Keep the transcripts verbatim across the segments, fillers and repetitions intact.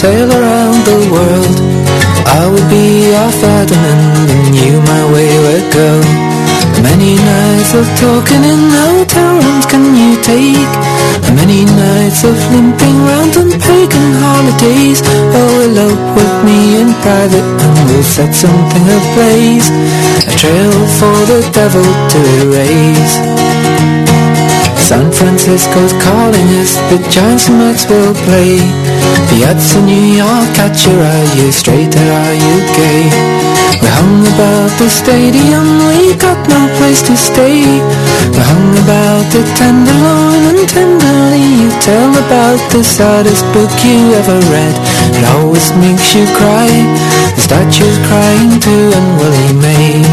sail around the world. I would be your Ferdinand and you my wayward girl. Many nights of talking in hotel rooms can you take? Many nights of limping round on pagan holidays. Oh, elope with me in private and we'll set something ablaze, a trail for the devil to erase. San Francisco's calling us, the Giants and Mets will play. The Eds in New York, catch your eye, you straight or are you gay? We hung about the stadium, we got no place to stay. We hung about the Tenderloin and tenderly you tell about the saddest book you ever read. It always makes you cry, the statue's crying too and Willie May.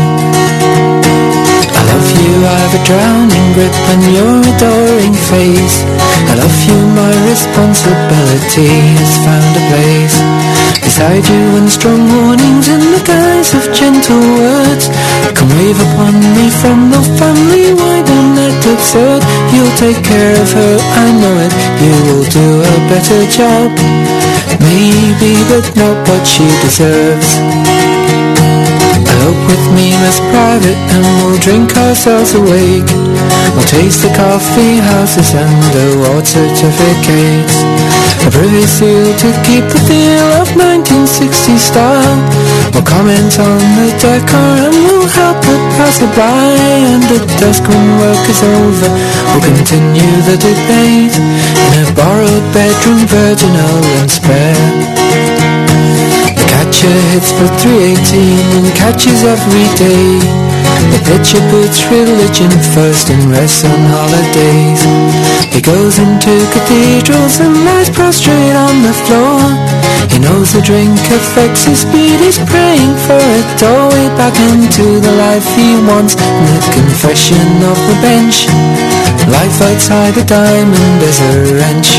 I love you, I've a drowning grip on your adoring face. I love you, my responsibility has found a place beside you in strong warnings in the guise of gentle words. Come wave upon me from the family, why don't that absurd? You'll take care of her, I know it, you will do a better job. Maybe, but not what she deserves. Elope with me, Miss Private, and we'll drink ourselves awake. We'll taste the coffee houses and award certificates. A privy seal to keep the feel of nineteen sixties style. We'll comment on the decor and we'll help the passerby. And at dusk when work is over, we'll continue the debate in a borrowed bedroom, virginal and spare. The catcher hits for three eighteen and catches every day. The pitcher puts religion first and rests on holidays. He goes into cathedrals and lies prostrate on the floor. He knows the drink affects his speed. He's praying for a doorway back into the life he wants. And the confession of the bench, life outside the diamond is a wrench.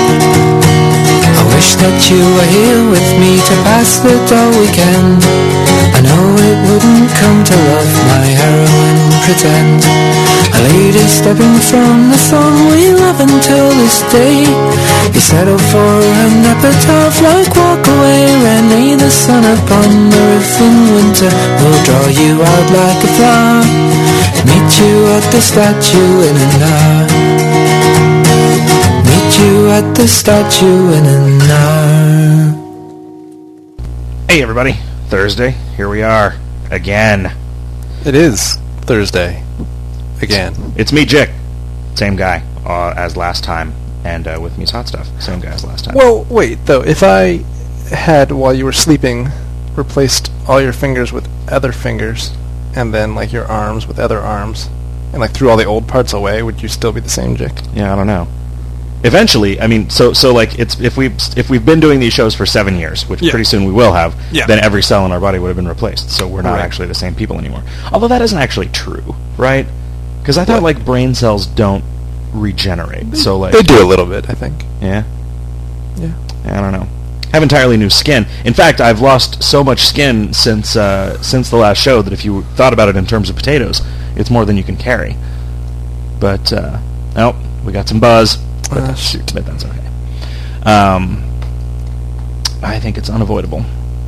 I wish that you were here with me to pass the dull weekend. I know it wouldn't come to love my heroine pretend. A lady stepping from the throne we love until this day. You settle for an epitaph like walk away Rennie. The sun upon the roof in winter will draw you out like a flower. Meet you at the statue in an hour. Meet you at the statue in an hour. Hey everybody, Thursday, here we are, again. It is Thursday, again. It's me, Jick, same guy uh, as last time, and uh, with me is Hot Stuff, same guy as last time. Well, wait, though, if I had, while you were sleeping, replaced all your fingers with other fingers, and then, like, your arms with other arms, and, like, threw all the old parts away, would you still be the same Jick? Yeah, I don't know. Eventually, I mean, so so like it's if we've if we've been doing these shows for seven years, which yeah. pretty soon we will have, yeah. then every cell in our body would have been replaced. So we're not right. actually the same people anymore. Although that isn't actually true, right? Because I thought what? like brain cells don't regenerate. They, so like they do a little bit, I think. Yeah. Yeah. I don't know. I have entirely new skin. In fact, I've lost so much skin since uh, since the last show that if you thought about it in terms of potatoes, it's more than you can carry. But uh, oh, we got some buzz. But, uh, shoot. but that's okay. Um, I think it's unavoidable.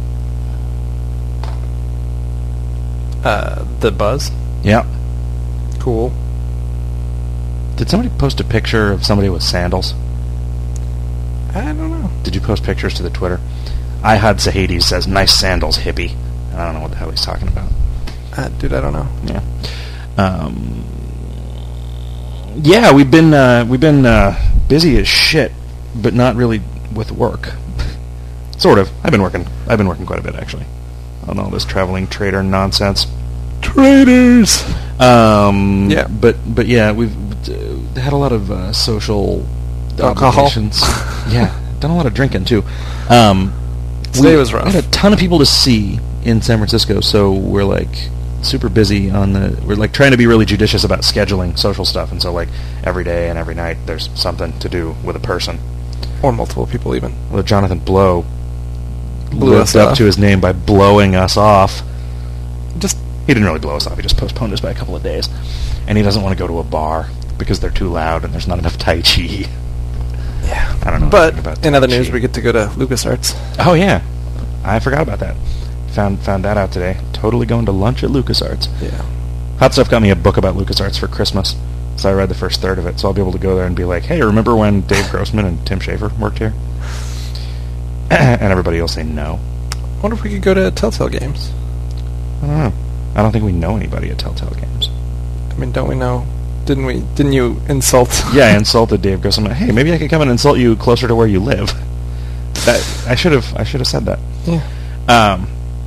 Uh, the buzz? Yeah. Cool. Did somebody post a picture of somebody with sandals? I don't know. Did you post pictures to the Twitter? I Had Sahades says, nice sandals, hippie. I don't know what the hell he's talking about. Uh, dude, I don't know. Yeah. Um... Yeah, we've been uh, we've been uh, busy as shit, but not really with work. Sort of. I've been working. I've been working quite a bit actually on all this traveling trader nonsense. Traders. Um, yeah, but but yeah, we've uh, had a lot of uh, social alcohol. obligations. Yeah, done a lot of drinking too. Um, Today was rough. We had a ton of people to see in San Francisco, so we're like super busy on the we're like trying to be really judicious about scheduling social stuff, and so like every day and every night there's something to do with a person or multiple people even. Well, Jonathan Blow blew lived us up off. to his name by blowing us off. Just he didn't really blow us off, he just postponed us by a couple of days, and he doesn't want to go to a bar because they're too loud and there's not enough Tai Chi. Yeah. I don't know. But about in other news, we get to go to LucasArts. Oh, yeah. I forgot about that. Found found that out today. Totally going to lunch at LucasArts. Yeah. Hot Stuff got me a book about LucasArts for Christmas, so I read the first third of it, so I'll be able to go there and be like, hey, remember when Dave Grossman and Tim Schafer worked here? And everybody will say no. I wonder if we could go to Telltale Games. I don't know. I don't think we know anybody at Telltale Games. I mean, don't we know? Didn't we? Didn't you insult? Yeah, I insulted Dave Grossman. Hey, maybe I could come and insult you closer to where you live. That I should have. I should have said that. Yeah. Um.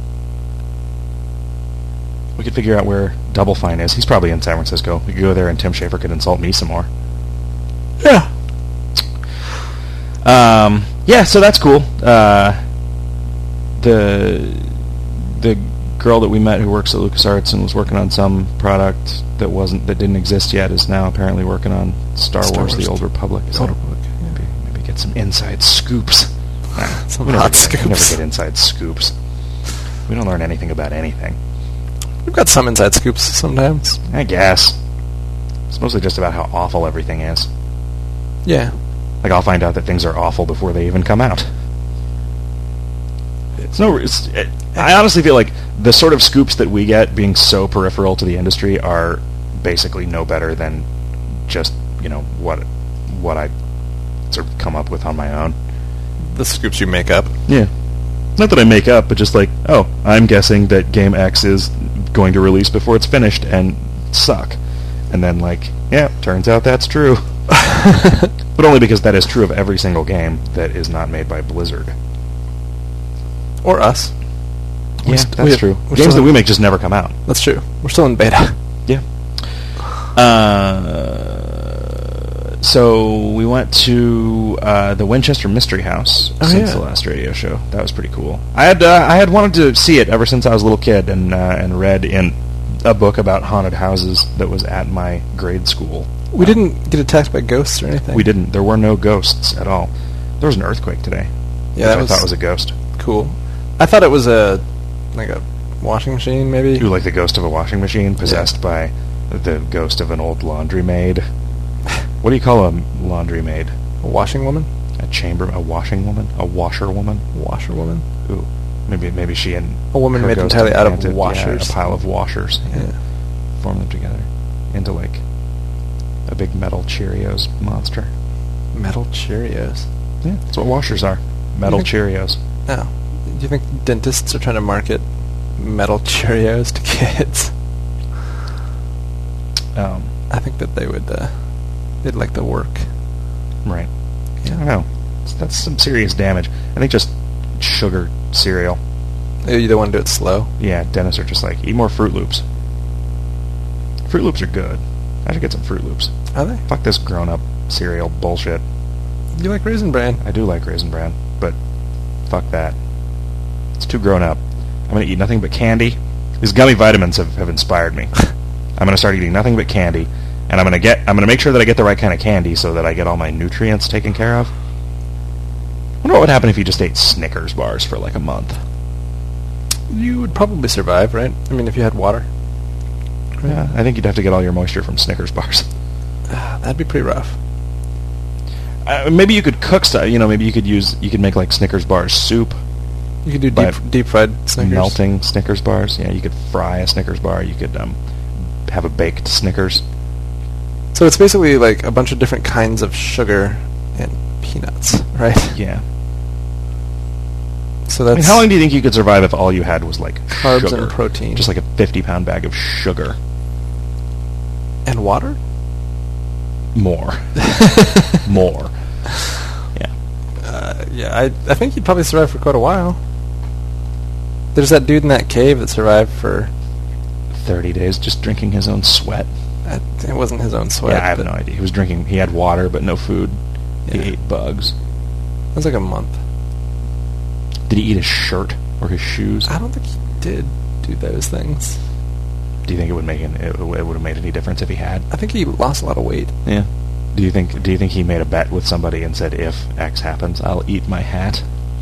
We could figure out where Double Fine is. He's probably in San Francisco. We could go there and Tim Schafer could insult me some more. Yeah. Um, yeah, so that's cool. Uh, the the girl that we met who works at LucasArts and was working on some product that wasn't that didn't exist yet is now apparently working on Star, Star Wars: Wars: The Old Republic. So Old Republic. Maybe maybe get some inside scoops. Nah, some we hot never, scoops. We never get inside scoops. We don't learn anything about anything. We've got some inside scoops sometimes. I guess. It's mostly just about how awful everything is. Yeah. Like, I'll find out that things are awful before they even come out. It's no... It's, it, I honestly feel like the sort of scoops that we get, being so peripheral to the industry, are basically no better than just, you know, what what I sort of come up with on my own. The scoops you make up? Yeah. Not that I make up, but just like, oh, I'm guessing that Game X is going to release before it's finished and suck. And then, like, yeah, turns out that's true. But only because that is true of every single game that is not made by Blizzard. Or us. Yeah, st- that's true. Games that we make just never come out. That's true. We're still in beta. Yeah. Uh... So we went to uh, the Winchester Mystery House oh, since yeah. the last radio show. That was pretty cool. I had uh, I had wanted to see it ever since I was a little kid, and uh, and read in a book about haunted houses that was at my grade school. We um, didn't get attacked by ghosts or anything. We didn't. There were no ghosts at all. There was an earthquake today. Yeah, that I was thought was a ghost. Cool. I thought it was a like a washing machine, maybe. Ooh, like the ghost of a washing machine possessed yeah. by the ghost of an old laundry maid. What do you call a laundry maid? A washing woman? A chamber, a washing woman, a washer woman, washer woman. Ooh, maybe maybe she and a woman made entirely out of washers. Yeah, a pile of washers. Yeah. yeah, form them together into like a big metal Cheerios monster. Metal Cheerios. Yeah, that's what washers are. Metal think, Cheerios. Oh, do you think dentists are trying to market metal Cheerios to kids? Um, I think that they would. Uh, They'd like the work. Right. Yeah. I don't know. That's some serious damage. I think just sugar cereal. You don't want to do it slow? Yeah, dentists are just like, eat more Fruit Loops. Fruit Loops are good. I should get some Fruit Loops. Are they? Fuck this grown-up cereal bullshit. You like Raisin Bran? I do like Raisin Bran, but fuck that. It's too grown up. I'm going to eat nothing but candy. These gummy vitamins have, have inspired me. I'm going to start eating nothing but candy. And I'm gonna get. I'm gonna make sure that I get the right kind of candy so that I get all my nutrients taken care of. I wonder what would happen if you just ate Snickers bars for like a month. You would probably survive, right? I mean, if you had water. Right? Yeah, I think you'd have to get all your moisture from Snickers bars. Uh, that'd be pretty rough. Uh, maybe you could cook stuff. You know, maybe you could use. You could make like Snickers bars soup. You could do deep deep fried Snickers. Melting Snickers bars. Yeah, you could fry a Snickers bar. You could um, have a baked Snickers. So it's basically like a bunch of different kinds of sugar and peanuts, right? Yeah. So that's... I mean, how long do you think you could survive if all you had was like carbs sugar? And protein? Just like a fifty-pound bag of sugar. And water? More. More. Yeah. Uh, yeah, I I think you'd probably survive for quite a while. There's that dude in that cave that survived for... thirty days just drinking his own sweat. It wasn't his own sweat. Yeah, I have no idea. He was drinking... He had water, but no food. Yeah. He ate bugs. It was like a month. Did he eat his shirt or his shoes? I don't think he did do those things. Do you think it would make an, it, it would have made any difference if he had? I think he lost a lot of weight. Yeah. Do you think Do you think he made a bet with somebody and said, if X happens, I'll eat my hat?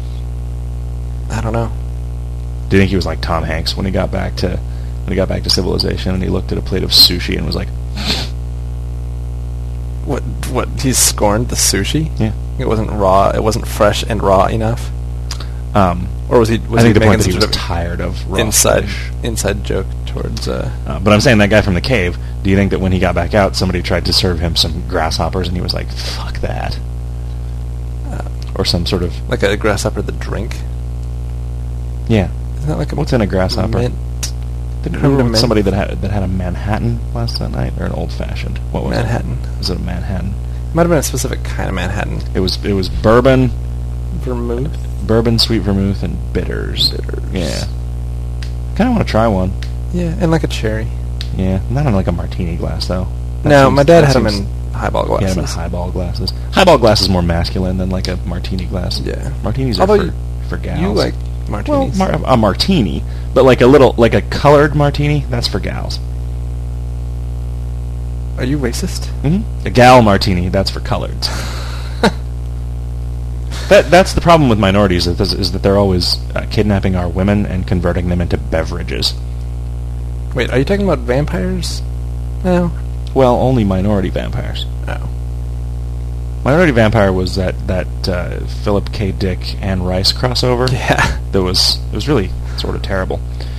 I don't know. Do you think he was like Tom Hanks when he got back to when he got back to civilization and he looked at a plate of sushi and was like, What? What? He scorned the sushi? Yeah. It wasn't raw. It wasn't fresh and raw enough. Um, or was he? Was I think he the point that he sort was of tired of raw inside fish. inside joke towards. Uh, uh, but I'm saying that guy from the cave. Do you think that when he got back out, somebody tried to serve him some grasshoppers, and he was like, "Fuck that," uh, or some sort of like a grasshopper the drink? Yeah. Isn't that like a what's in a grasshopper? Mint? Did you remember with somebody that had that had a Manhattan last night, or an old fashioned? What was Manhattan. it? Was it a Manhattan? Might have been a specific kind of Manhattan. It was it was bourbon, vermouth, bourbon, sweet vermouth, and bitters. Bitters. Yeah. Kind of want to try one. Yeah, and like a cherry. Yeah, not in like a martini glass though. That no, seems, my dad had seems, them in highball glasses. Yeah, in highball glasses. Highball glass is more masculine than like a martini glass. Yeah, martinis are Although for, for gals. You like martinis? Well, mar- a martini, but like a little, like a colored martini, that's for gals. Are you racist? Mm-hmm. A gal martini, that's for coloreds. that that's the problem with minorities is, is that they're always uh, kidnapping our women and converting them into beverages. Wait, are you talking about vampires? No. Well, only minority vampires. Oh. Minority Vampire was that that uh, Philip K. Dick Anne Rice crossover. Yeah. That was it was really sort of terrible.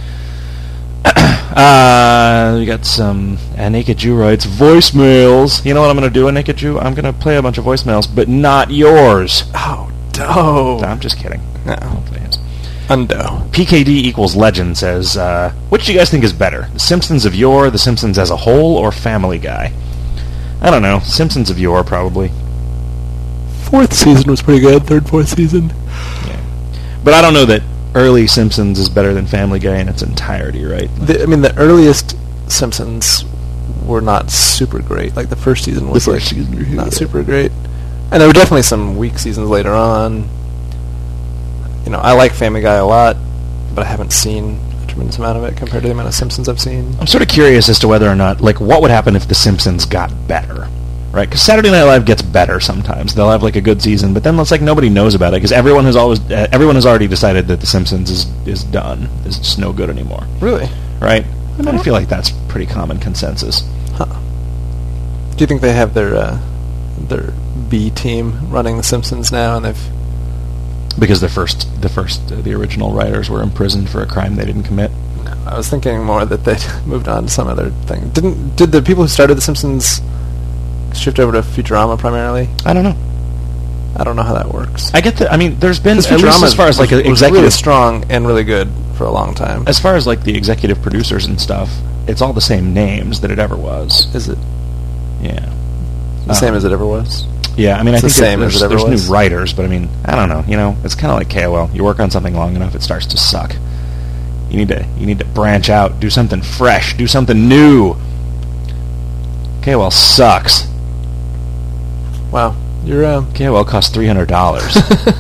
uh, we got some uh, Naked Jew writes voicemails. You know what I'm going to do, a Naked Jew? I'm going to play a bunch of voicemails, but not yours. Oh, no. No, I'm just kidding. No. I'll play his. Undo. P K D equals legend says, uh, which do you guys think is better? The Simpsons of yore, The Simpsons as a whole, or Family Guy? I don't know. Simpsons of yore, probably. Fourth season was pretty good. Third, fourth season. Yeah. But I don't know that early Simpsons is better than Family Guy in its entirety, right? The, I mean, the earliest Simpsons were not super great. Like, the first season was the first like season, not yeah. super great. And there were definitely some weak seasons later on. You know, I like Family Guy a lot, but I haven't seen a tremendous amount of it compared to the amount of Simpsons I've seen. I'm sort of curious as to whether or not, like, what would happen if The Simpsons got better, right? Because Saturday Night Live gets better sometimes. They'll have, like, a good season, but then it's like nobody knows about it because everyone has always, uh, everyone has already decided that The Simpsons is is done. It's just no good anymore. Really? Right? I mean, I feel like that's pretty common consensus. Huh. Do you think they have their uh, their B team running The Simpsons now, and they've Because the first, the first, uh, the original writers were imprisoned for a crime they didn't commit. No, I was thinking more that they'd moved on to some other thing. Didn't did the people who started The Simpsons shift over to Futurama primarily? I don't know. I don't know how that works. I get that. I mean, there's been, at Futurama least as far as like was, a was executive, really strong and really good for a long time. as far as like the executive producers and stuff, it's all the same names that it ever was. Is it Yeah. the Um, same as it ever was? Yeah, I mean, It's I the think same there's, as it ever there's was. new writers, but I mean, I don't know. You know, it's kind of like K O L. You work on something long enough, it starts to suck. You need to you need to branch out, do something fresh, do something new. K O L sucks. Wow, you're uh, K O L costs three hundred dollars.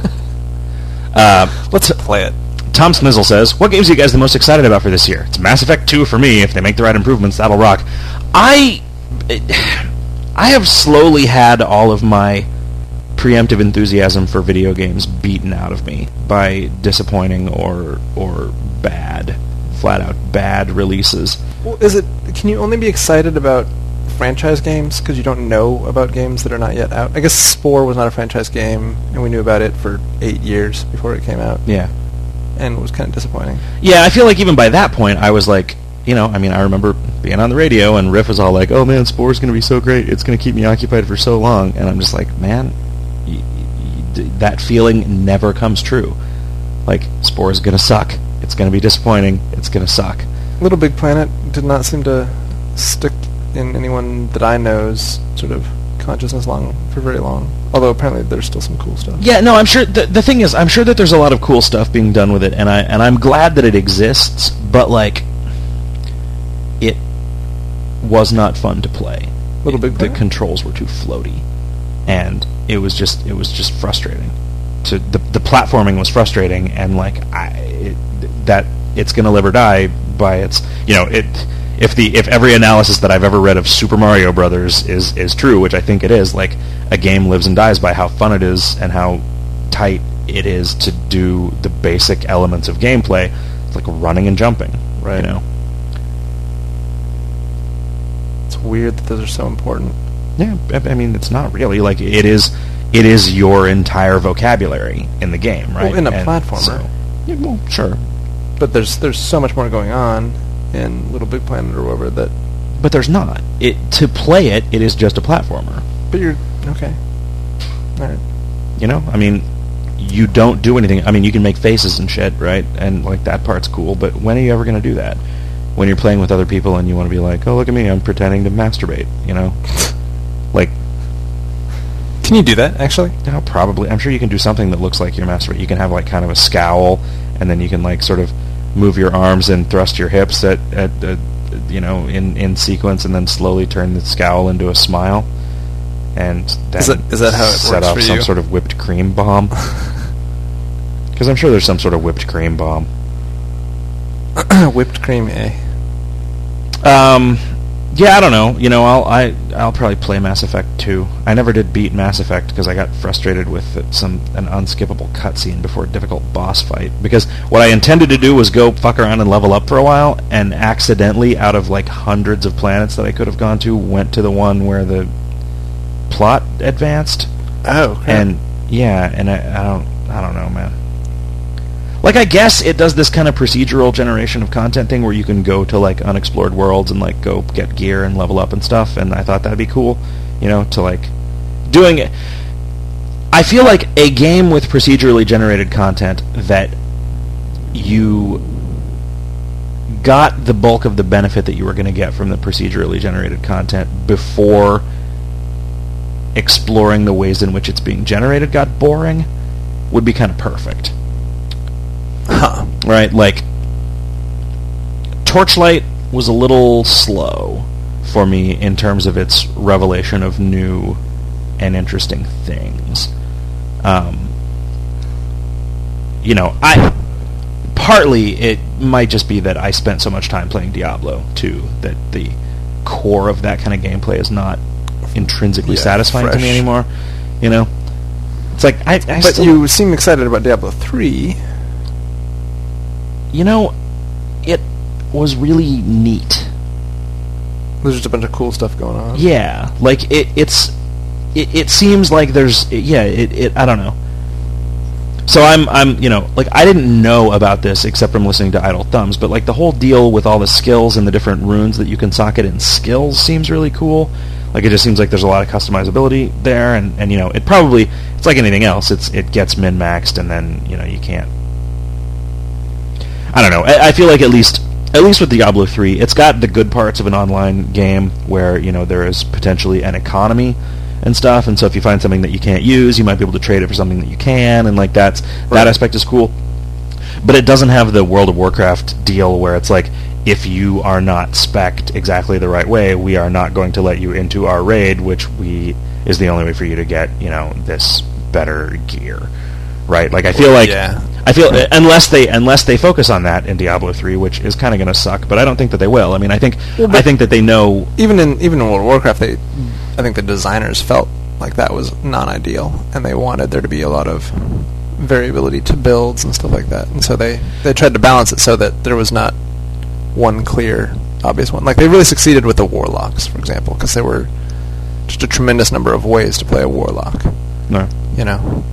uh, let's play it. Tom Smizzle says, what games are you guys the most excited about for this year? It's Mass Effect two for me. If they make the right improvements, that'll rock. I... It, I have slowly had all of my preemptive enthusiasm for video games beaten out of me by disappointing or or bad, flat out bad releases. Well, is it? Can you only be excited about franchise games because you don't know about games that are not yet out? I guess Spore was not a franchise game, and we knew about it for eight years before it came out. Yeah, and it was kind of disappointing. Yeah, I feel like even by that point, I was like, you know, I mean, I remember being on the radio, and Riff was all like, oh man, Spore's going to be so great, it's going to keep me occupied for so long, and I'm just like, man, y- y- that feeling never comes true. Like, Spore's going to suck, it's going to be disappointing, it's going to suck. Little Big Planet did not seem to stick in anyone that I know's sort of consciousness long for very long, although apparently there's still some cool stuff. Yeah, no, I'm sure, the, the thing is, I'm sure that there's a lot of cool stuff being done with it, and, I, and I'm glad that it exists, but, like, it was not fun to play. Little Big The Planet? controls were too floaty, and it was just it was just frustrating. To the the platforming was frustrating, and like I it, that it's gonna live or die by its you know it if the if every analysis that I've ever read of Super Mario Brothers is is true, which I think it is, like a game lives and dies by how fun it is and how tight it is to do the basic elements of gameplay, like running and jumping, Right. You know. It's weird that those are so important. Yeah, I mean, it's not really. Like, it is it is your entire vocabulary in the game, right? Well, in a and platformer. So, yeah, well, sure. But there's there's so much more going on in Little Big Planet or whatever that... But there's not. It To play it, it is just a platformer. But you're... Okay. Alright. You know? I mean, you don't do anything. I mean, you can make faces and shit, right? And, like, that part's cool, but when are you ever going to do that? When you're playing with other people and you want to be like, oh, look at me, I'm pretending to masturbate, you know? Like... Can you do that, actually? No, probably. I'm sure you can do something that looks like you're masturbating. You can have, like, kind of a scowl, and then you can, like, sort of move your arms and thrust your hips at, at, at you know, in, in sequence, and then slowly turn the scowl into a smile. And then is that, is that how it set works off for some you? sort of whipped cream bomb. Because I'm sure there's some sort of whipped cream bomb. Whipped cream, eh? Um, yeah, I don't know. You know, I'll I I'll probably play Mass Effect two. I never did beat Mass Effect because I got frustrated with it, some an unskippable cutscene before a difficult boss fight. Because what I intended to do was go fuck around and level up for a while, and accidentally, out of like hundreds of planets that I could have gone to, went to the one where the plot advanced. Oh, crap. And yeah, and I, I don't I don't know, man. Like, I guess it does this kind of procedural generation of content thing where you can go to, like, unexplored worlds and, like, go get gear and level up and stuff, and I thought that'd be cool, you know, to, like, doing it. I feel like a game with procedurally generated content that you got the bulk of the benefit that you were going to get from the procedurally generated content before exploring the ways in which it's being generated got boring would be kind of perfect. Huh. Right, like, Torchlight was a little slow for me in terms of its revelation of new and interesting things. Um, you know, I partly it might just be that I spent so much time playing Diablo two that the core of that kind of gameplay is not intrinsically yeah, satisfying fresh. to me anymore. You know, it's like I. I but still, you seem excited about Diablo three. You know, it was really neat. There's just a bunch of cool stuff going on. Yeah, like it. It's. It, it seems like there's. Yeah. It, it. I don't know. So I'm. I'm. You know. Like, I didn't know about this except from listening to Idle Thumbs. But like the whole deal with all the skills and the different runes that you can socket in skills seems really cool. Like, it just seems like there's a lot of customizability there, and, and you know, it probably. It's like anything else. It's it gets min maxed, and then you know you can't. I don't know. I, I feel like at least at least with Diablo three, it's got the good parts of an online game where, you know, there is potentially an economy and stuff, and so if you find something that you can't use, you might be able to trade it for something that you can, and like that's right. That aspect is cool. But it doesn't have the World of Warcraft deal where it's like, if you are not spec'd exactly the right way, we are not going to let you into our raid, which we is the only way for you to get, you know, this better gear. Right? Like, I feel like yeah. I feel unless they unless they focus on that in Diablo three, which is kind of going to suck, but I don't think that they will. I mean, I think well, I think that they know even in even in World of Warcraft, they I think the designers felt like that was non-ideal, and they wanted there to be a lot of variability to builds and stuff like that, and so they they tried to balance it so that there was not one clear, obvious one. Like, they really succeeded with the Warlocks, for example, because there were just a tremendous number of ways to play a Warlock. No, you know.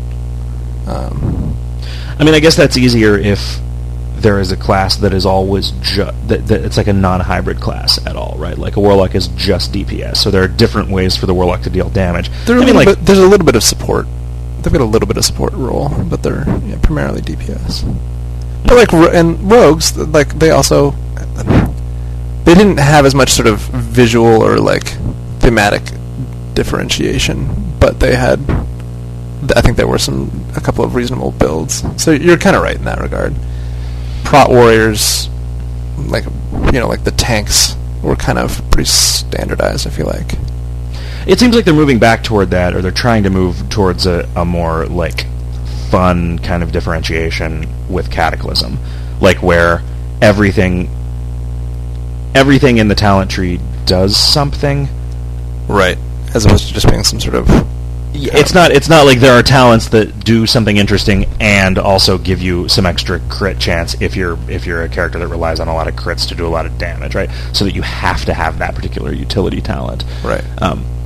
Um, I mean, I guess that's easier if there is a class that is always just that, that it's like a non-hybrid class at all, right? Like a Warlock is just D P S, so there are different ways for the Warlock to deal damage. There I mean, like bit, there's a little bit of support. They've got a little bit of support role, but they're yeah, primarily D P S. But like and rogues, like they also they didn't have as much sort of visual or like thematic differentiation, but they had. I think there were some a couple of reasonable builds. So you're kind of right in that regard. Prot warriors, like you know, like the tanks were kind of pretty standardized. I feel like it seems like they're moving back toward that, or they're trying to move towards a, a more like fun kind of differentiation with Cataclysm, like where everything everything in the talent tree does something, right? As opposed to just being some sort of It's not. It's not like there are talents that do something interesting and also give you some extra crit chance if you're if you're a character that relies on a lot of crits to do a lot of damage, right? So that you have to have that particular utility talent, right? Um,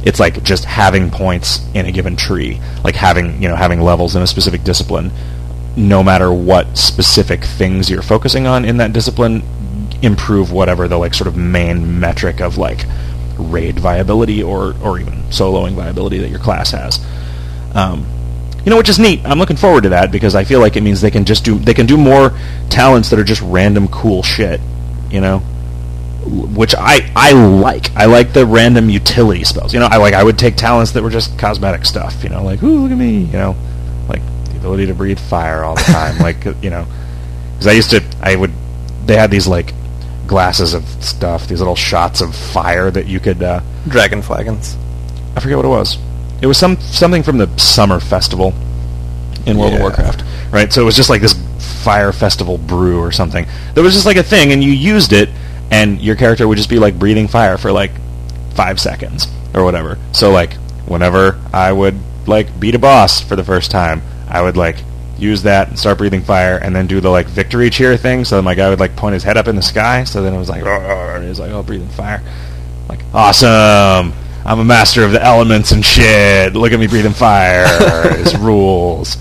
It's like just having points in a given tree, like having you know having levels in a specific discipline. No matter what specific things you're focusing on in that discipline, improve whatever the like sort of main metric of like raid viability or or even soloing viability that your class has. Um, you know, which is neat. I'm looking forward to that because I feel like it means they can just do they can do more talents that are just random cool shit. You know. Which I, I like. I like the random utility spells. You know, I like I would take talents that were just cosmetic stuff. You know, like ooh, look at me. You know, like the ability to breathe fire all the time. like you know, because I used to, I would. They had these like glasses of stuff, these little shots of fire that you could. Uh, Dragon flagons. I forget what it was. It was some something from the summer festival in World yeah. of Warcraft, right? So it was just like this fire festival brew or something. There was just like a thing, and you used it. And your character would just be like breathing fire for like five seconds or whatever. So like whenever I would like beat a boss for the first time, I would like use that and start breathing fire, and then do the like victory cheer thing. So my guy would like point his head up in the sky. So then it was like, and he was like, oh, breathing fire, like awesome. I'm a master of the elements and shit. Look at me breathing fire. It's rules.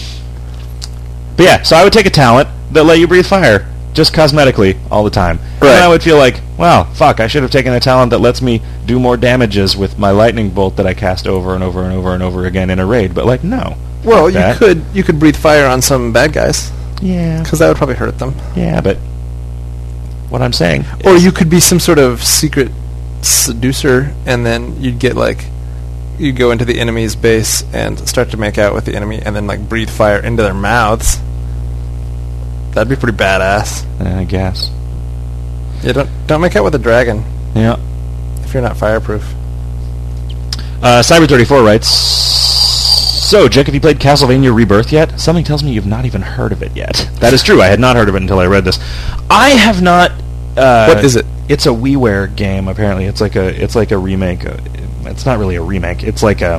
But yeah, so I would take a talent that let you breathe fire. Just cosmetically, all the time. Right. And I would feel like, wow, fuck, I should have taken a talent that lets me do more damages with my lightning bolt that I cast over and over and over and over again in a raid. But, like, no. Well, you that. could you could breathe fire on some bad guys. Yeah. Because that would probably hurt them. Yeah, but what I'm saying... Or you could be some sort of secret seducer, and then you'd get, like... You'd go into the enemy's base and start to make out with the enemy, and then, like, breathe fire into their mouths. That'd be pretty badass. Yeah, I guess. Yeah, don't don't make out with a dragon. Yeah. If you're not fireproof. Uh, Cyber thirty-four writes, so, Jake, have you played Castlevania Rebirth yet? Something tells me you've not even heard of it yet. That is true. I had not heard of it until I read this. I have not... Uh, what is it? It's a WiiWare game, apparently. It's like a it's like a remake. It's not really a remake. It's like a...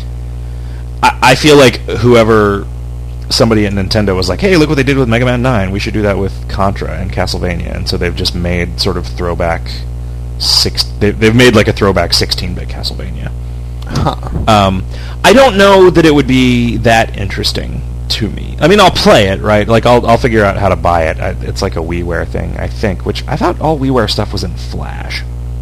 I, I feel like whoever... Somebody at Nintendo was like, hey, look what they did with Mega Man nine. We should do that with Contra and Castlevania. And so they've just made sort of throwback... Six, they, they've made like a throwback sixteen-bit Castlevania. Huh. Um, I don't know that it would be that interesting to me. I mean, I'll play it, right? Like, I'll I'll figure out how to buy it. I, it's like a WiiWare thing, I think. Which I thought all WiiWare stuff was in Flash,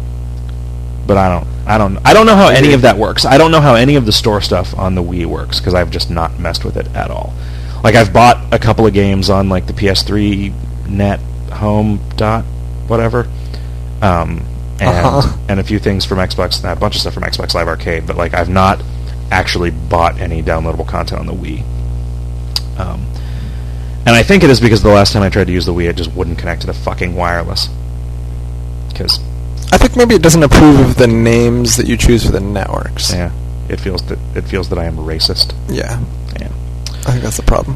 but I don't. I don't. I don't know how any of that works. I don't know how any of the store stuff on the Wii works because I've just not messed with it at all. Like, I've bought a couple of games on like the P S three Net Home dot whatever. Um. And, uh-huh. and a few things from Xbox, a bunch of stuff from Xbox Live Arcade, but like I've not actually bought any downloadable content on the Wii. Um, and I think it is because the last time I tried to use the Wii, it just wouldn't connect to the fucking wireless. Because I think maybe it doesn't approve of the names that you choose for the networks. Yeah, it feels that it feels that I am racist. Yeah, yeah. I think that's the problem.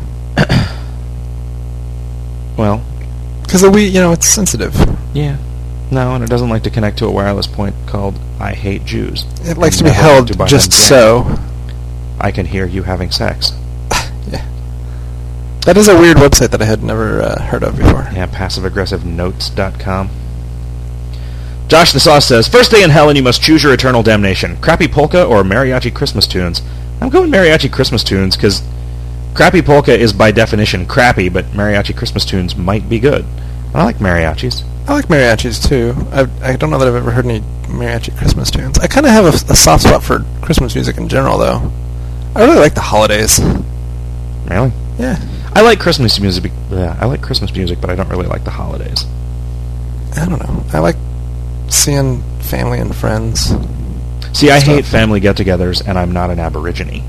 Well, because the Wii, you know, it's sensitive. Yeah. No, and it doesn't like to connect to a wireless point called I Hate Jews. It likes to be held to just so. I can hear you having sex. Yeah. That is a weird website that I had never uh, heard of before. Yeah, passive aggressive notes dot com. Josh the Sauce says, first day in hell and you must choose your eternal damnation. Crappy polka or mariachi Christmas tunes? I'm going mariachi Christmas tunes because crappy polka is by definition crappy, but mariachi Christmas tunes might be good. I like mariachis. I like mariachis, too. I I don't know that I've ever heard any mariachi Christmas tunes. I kind of have a, a soft spot for Christmas music in general, though. I really like the holidays. Really? Yeah. I like Christmas music. Yeah, I like Christmas music, but I don't really like the holidays. I don't know. I like seeing family and friends. See, I stuff. hate family get-togethers, and I'm not an Aborigine.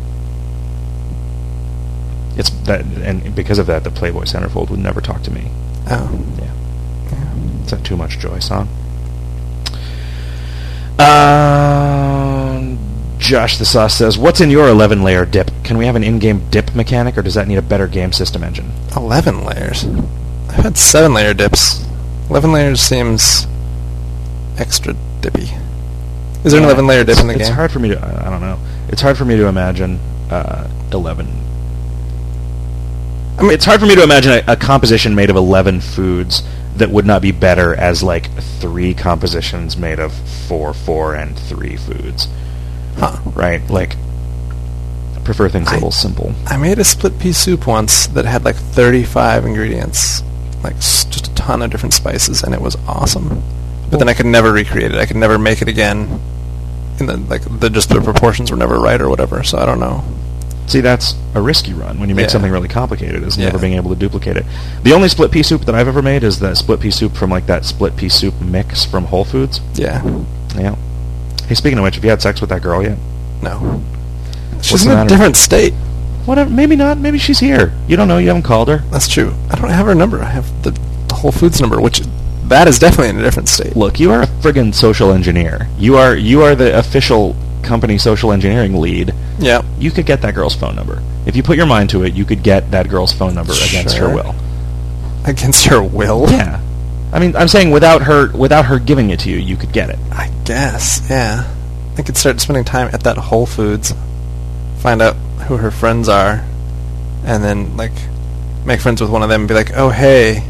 It's that, and because of that, the Playboy Centerfold would never talk to me. Oh. Yeah. Is that Too Much Joy song? Uh, Josh the Sauce says, what's in your eleven-layer dip? Can we have an in-game dip mechanic, or does that need a better game system engine? eleven layers? I've had seven-layer dips. eleven layers seems extra dippy. Is there yeah, an eleven-layer dip in the it's game? It's hard for me to... I don't know. It's hard for me to imagine uh, eleven... I mean, it's hard for me to imagine a, a composition made of eleven foods that would not be better as, like, three compositions made of four, four, and three foods. Huh. Right? Like, I prefer things a little I, simple. I made a split pea soup once that had like thirty-five ingredients, like s- just a ton of different spices, and it was awesome. But then I could never recreate it. I could never make it again. And then, like, the just the proportions were never right or whatever. So I don't know. See, that's a risky run when you make yeah. something really complicated, is yeah. never being able to duplicate it. The only split pea soup that I've ever made is that split pea soup from, like, that split pea soup mix from Whole Foods. Yeah. Yeah. Hey, speaking of which, have you had sex with that girl yet? No. She's What's in a different state. Whatever. Maybe not. Maybe she's here. You don't know. You haven't called her. That's true. I don't have her number. I have the, the Whole Foods number, which that is definitely in a different state. Look, you are a friggin' social engineer. You are you are the official company social engineering lead. Yeah. You could get that girl's phone number. If you put your mind to it, you could get that girl's phone number sure. against her will. Against her will? Yeah. I mean, I'm saying without her without her giving it to you, you could get it. I guess, yeah. I could start spending time at that Whole Foods, find out who her friends are, and then, like, make friends with one of them and be like, oh, hey,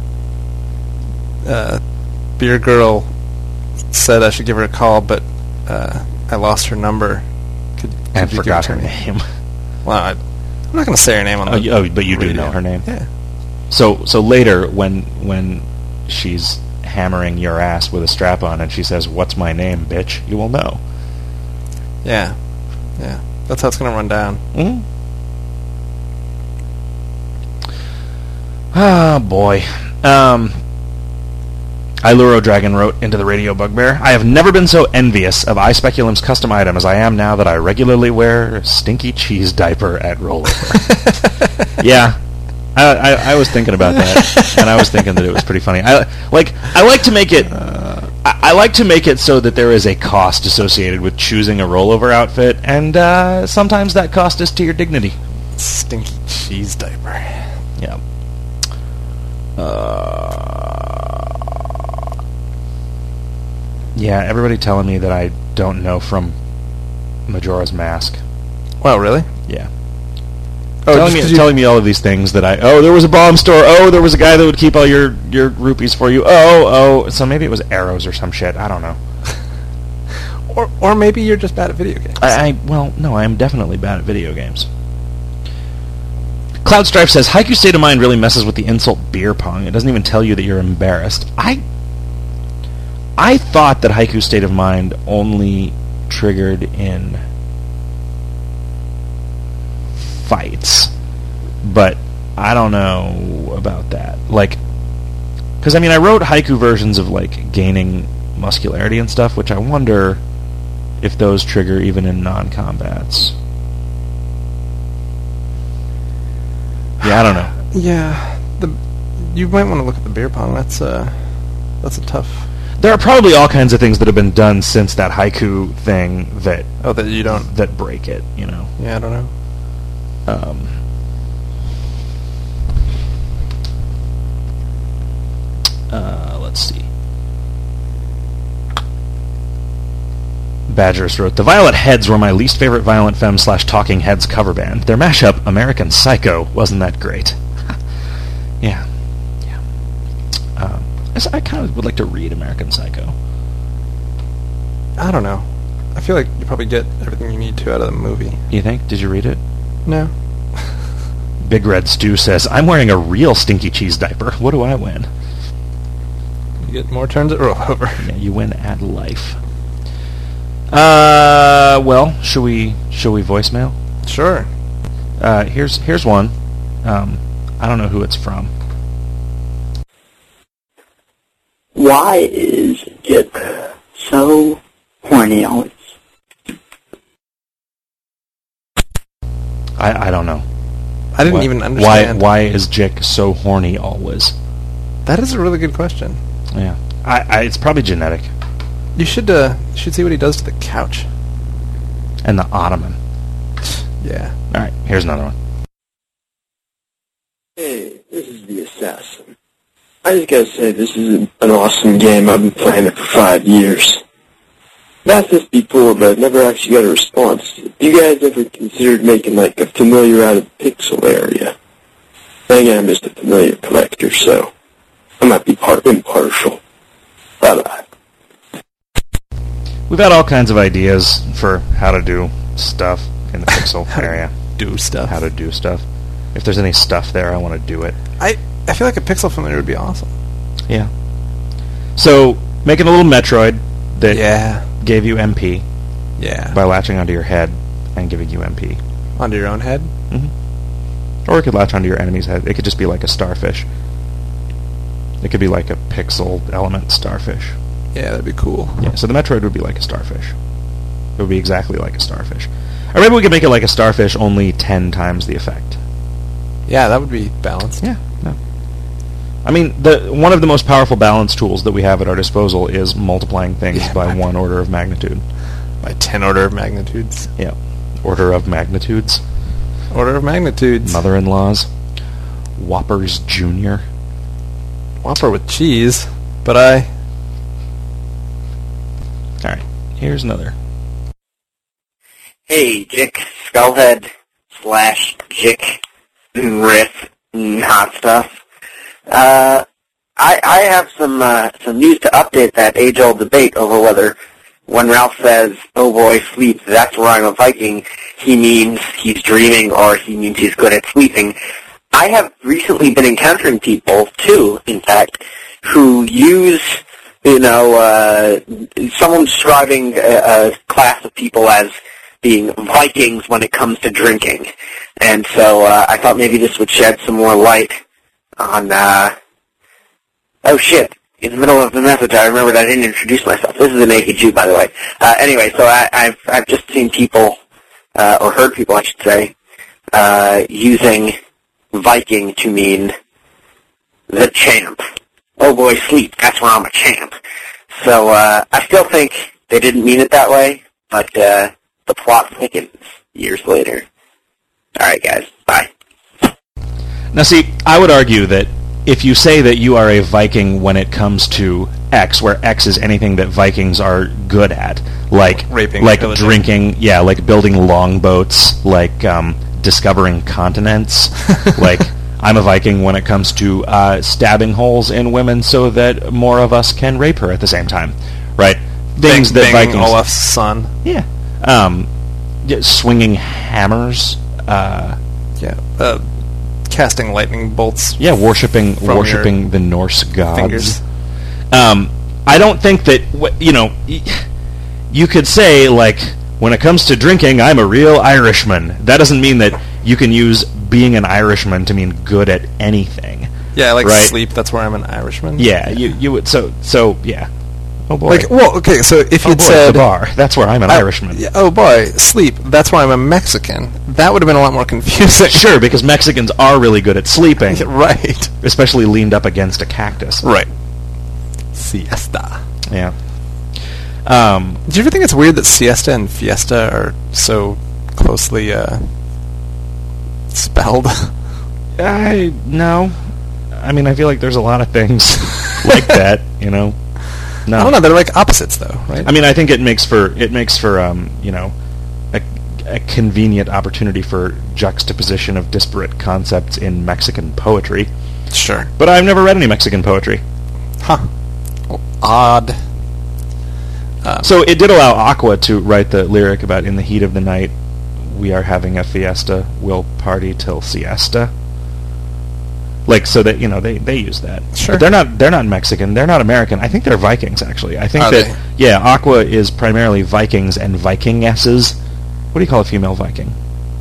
uh, Beer Girl said I should give her a call, but uh, I lost her number. Could, could and forgot her name. Well, I, I'm not going to say her name on the oh, oh, but you radio. do know her name? Yeah. So so later, when when she's hammering your ass with a strap on and she says, what's my name, bitch, you will know. Yeah. Yeah. That's how it's going to run down. Mm-hmm. Ah, boy. Um... Iluro Dragon wrote into the Radio Bugbear, I have never been so envious of iSpeculum's custom item as I am now that I regularly wear a stinky cheese diaper at rollover. Yeah. I, I, I was thinking about that, and I was thinking that it was pretty funny. I like I like to make it uh, I, I like to make it so that there is a cost associated with choosing a rollover outfit, and uh, sometimes that cost is to your dignity. Stinky cheese diaper. Yeah. Uh... Yeah, everybody telling me that I don't know from Majora's Mask. Wow, really? Yeah. Oh, telling me, telling me all of these things that I... Oh, there was a bomb store. Oh, there was a guy that would keep all your, your rupees for you. Oh, oh. So maybe it was arrows or some shit. I don't know. or or maybe you're just bad at video games. I, I Well, no, I am definitely bad at video games. Cloud Strife says, Haiku State of Mind really messes with the insult beer pong. It doesn't even tell you that you're embarrassed. I... I thought that Haiku State of Mind only triggered in fights, but I don't know about that. Like, because I mean, I wrote haiku versions of like gaining muscularity and stuff, which I wonder if those trigger even in non-combats. Yeah, I don't know. Yeah, the you might want to look at the beer pong. That's uh, that's a tough. There are probably all kinds of things that have been done since that haiku thing that oh that you don't that break it, you know. Yeah, I don't know. Um, uh, let's see. Badgers wrote, the Violet Heads were my least favorite Violent Femme slash Talking Heads cover band. Their mashup, American Psycho, wasn't that great. Yeah. Yeah. Um, I kind of would like to read American Psycho. I don't know. I feel like you probably get everything you need to out of the movie. You think? Did you read it? No. Big Red Stew says, I'm wearing a real stinky cheese diaper. What do I win? You get more turns at rollover. Yeah, you win at life. Uh, well, should we should we voicemail? Sure. Uh, here's here's one. Um, I don't know who it's from. Why is Jip so horny always? I I don't know. I didn't why, even understand. Why why is Jick so horny always? That is a really good question. Yeah, I, I it's probably genetic. You should uh, you should see what he does to the couch. And the ottoman. Yeah. All right, here's another one. Hey, this is the Assassin. I just gotta say, this is an awesome game. I've been playing it for five years. I've asked this before, but I've never actually got a response. Have you guys ever considered making, like, a familiar out of the pixel area? Then again, I'm just a familiar collector, so I might be part impartial. Bye-bye. we've had all kinds of ideas for how to do stuff in the Pixel area. Do stuff. How to do stuff. If there's any stuff there, I want to do it. I I feel like a Pixel familiar would be awesome. Yeah. So, making a little Metroid that yeah. gave you M P. Yeah. By latching onto your head and giving you M P. Onto your own head? Mm-hmm. Or it could latch onto your enemy's head. It could just be like a starfish. It could be like a pixel element starfish. Yeah, that'd be cool. Yeah, so the Metroid would be like a starfish. It would be exactly like a starfish. Or maybe we could make it like a starfish, only ten times the effect. Yeah, that would be balanced. Yeah, no. I mean, the one of the most powerful balance tools that we have at our disposal is multiplying things yeah, by one order of magnitude. By ten order of magnitudes. Yeah. Order of magnitudes. Order of magnitudes. Mother-in-laws. Whoppers Junior. Whopper with cheese. But I... Alright, here's another. Hey, Jick Skullhead slash Jick Riff Hot Stuff. Uh, I, I have some, uh, some news to update that age-old debate over whether when Ralph says, oh boy, sleep, that's where I'm a Viking, he means he's dreaming or he means he's good at sleeping. I have recently been encountering people, too, in fact, who use, you know, uh, someone describing a, a class of people as being Vikings when it comes to drinking. And so uh, I thought maybe this would shed some more light on, uh, oh shit. In the middle of the message, I remembered I didn't introduce myself. This is a naked Jew, by the way. Uh, anyway, so I, I've I've just seen people, uh, or heard people, I should say, uh, using Viking to mean the champ. Oh boy, sleep. That's where I'm a champ. So uh, I still think they didn't mean it that way, but uh, the plot thickens years later. All right, guys. Bye. Now, see, I would argue that if you say that you are a Viking when it comes to X, where X is anything that Vikings are good at, like raping, like pillaging. drinking, yeah, like building longboats, like um, discovering continents, like I'm a Viking when it comes to uh, stabbing holes in women so that more of us can rape her at the same time, right? Things Bang, that bang Vikings, Olaf's son, yeah, um, yeah swinging hammers, uh, yeah. Uh, casting lightning bolts. Yeah, worshipping worshipping the Norse gods. Fingers. Um, I don't think that you know. You could say like, when it comes to drinking, I'm a real Irishman. That doesn't mean that you can use being an Irishman to mean good at anything. Yeah, like right? sleep. That's where I'm an Irishman. Yeah, you you would so so yeah. Oh boy. Like, well, okay, so if oh you'd boy, said the bar, that's where I'm an I, Irishman. Yeah, oh boy, sleep. That's why I'm a Mexican. That would have been a lot more confusing. Sure, because Mexicans are really good at sleeping. Right. Especially leaned up against a cactus. Right. Siesta. Yeah. Um, Do you ever think it's weird that siesta and fiesta are so closely uh, spelled? I no. I mean, I feel like there's a lot of things like that, you know. No. I don't know. They're like opposites, though, right? I mean, I think it makes for it makes for um, you know, a, a convenient opportunity for juxtaposition of disparate concepts in Mexican poetry. Sure. But I've never read any Mexican poetry. Huh. Well, odd. Um, so it did allow Aqua to write the lyric about "In the heat of the night, we are having a fiesta. We'll party till siesta." Like, so that, you know, they, they use that. Sure. But they're not they're not Mexican. They're not American. I think they're Vikings, actually. I think Are that, they? yeah, Aqua is primarily Vikings and Vikingesses. What do you call a female Viking?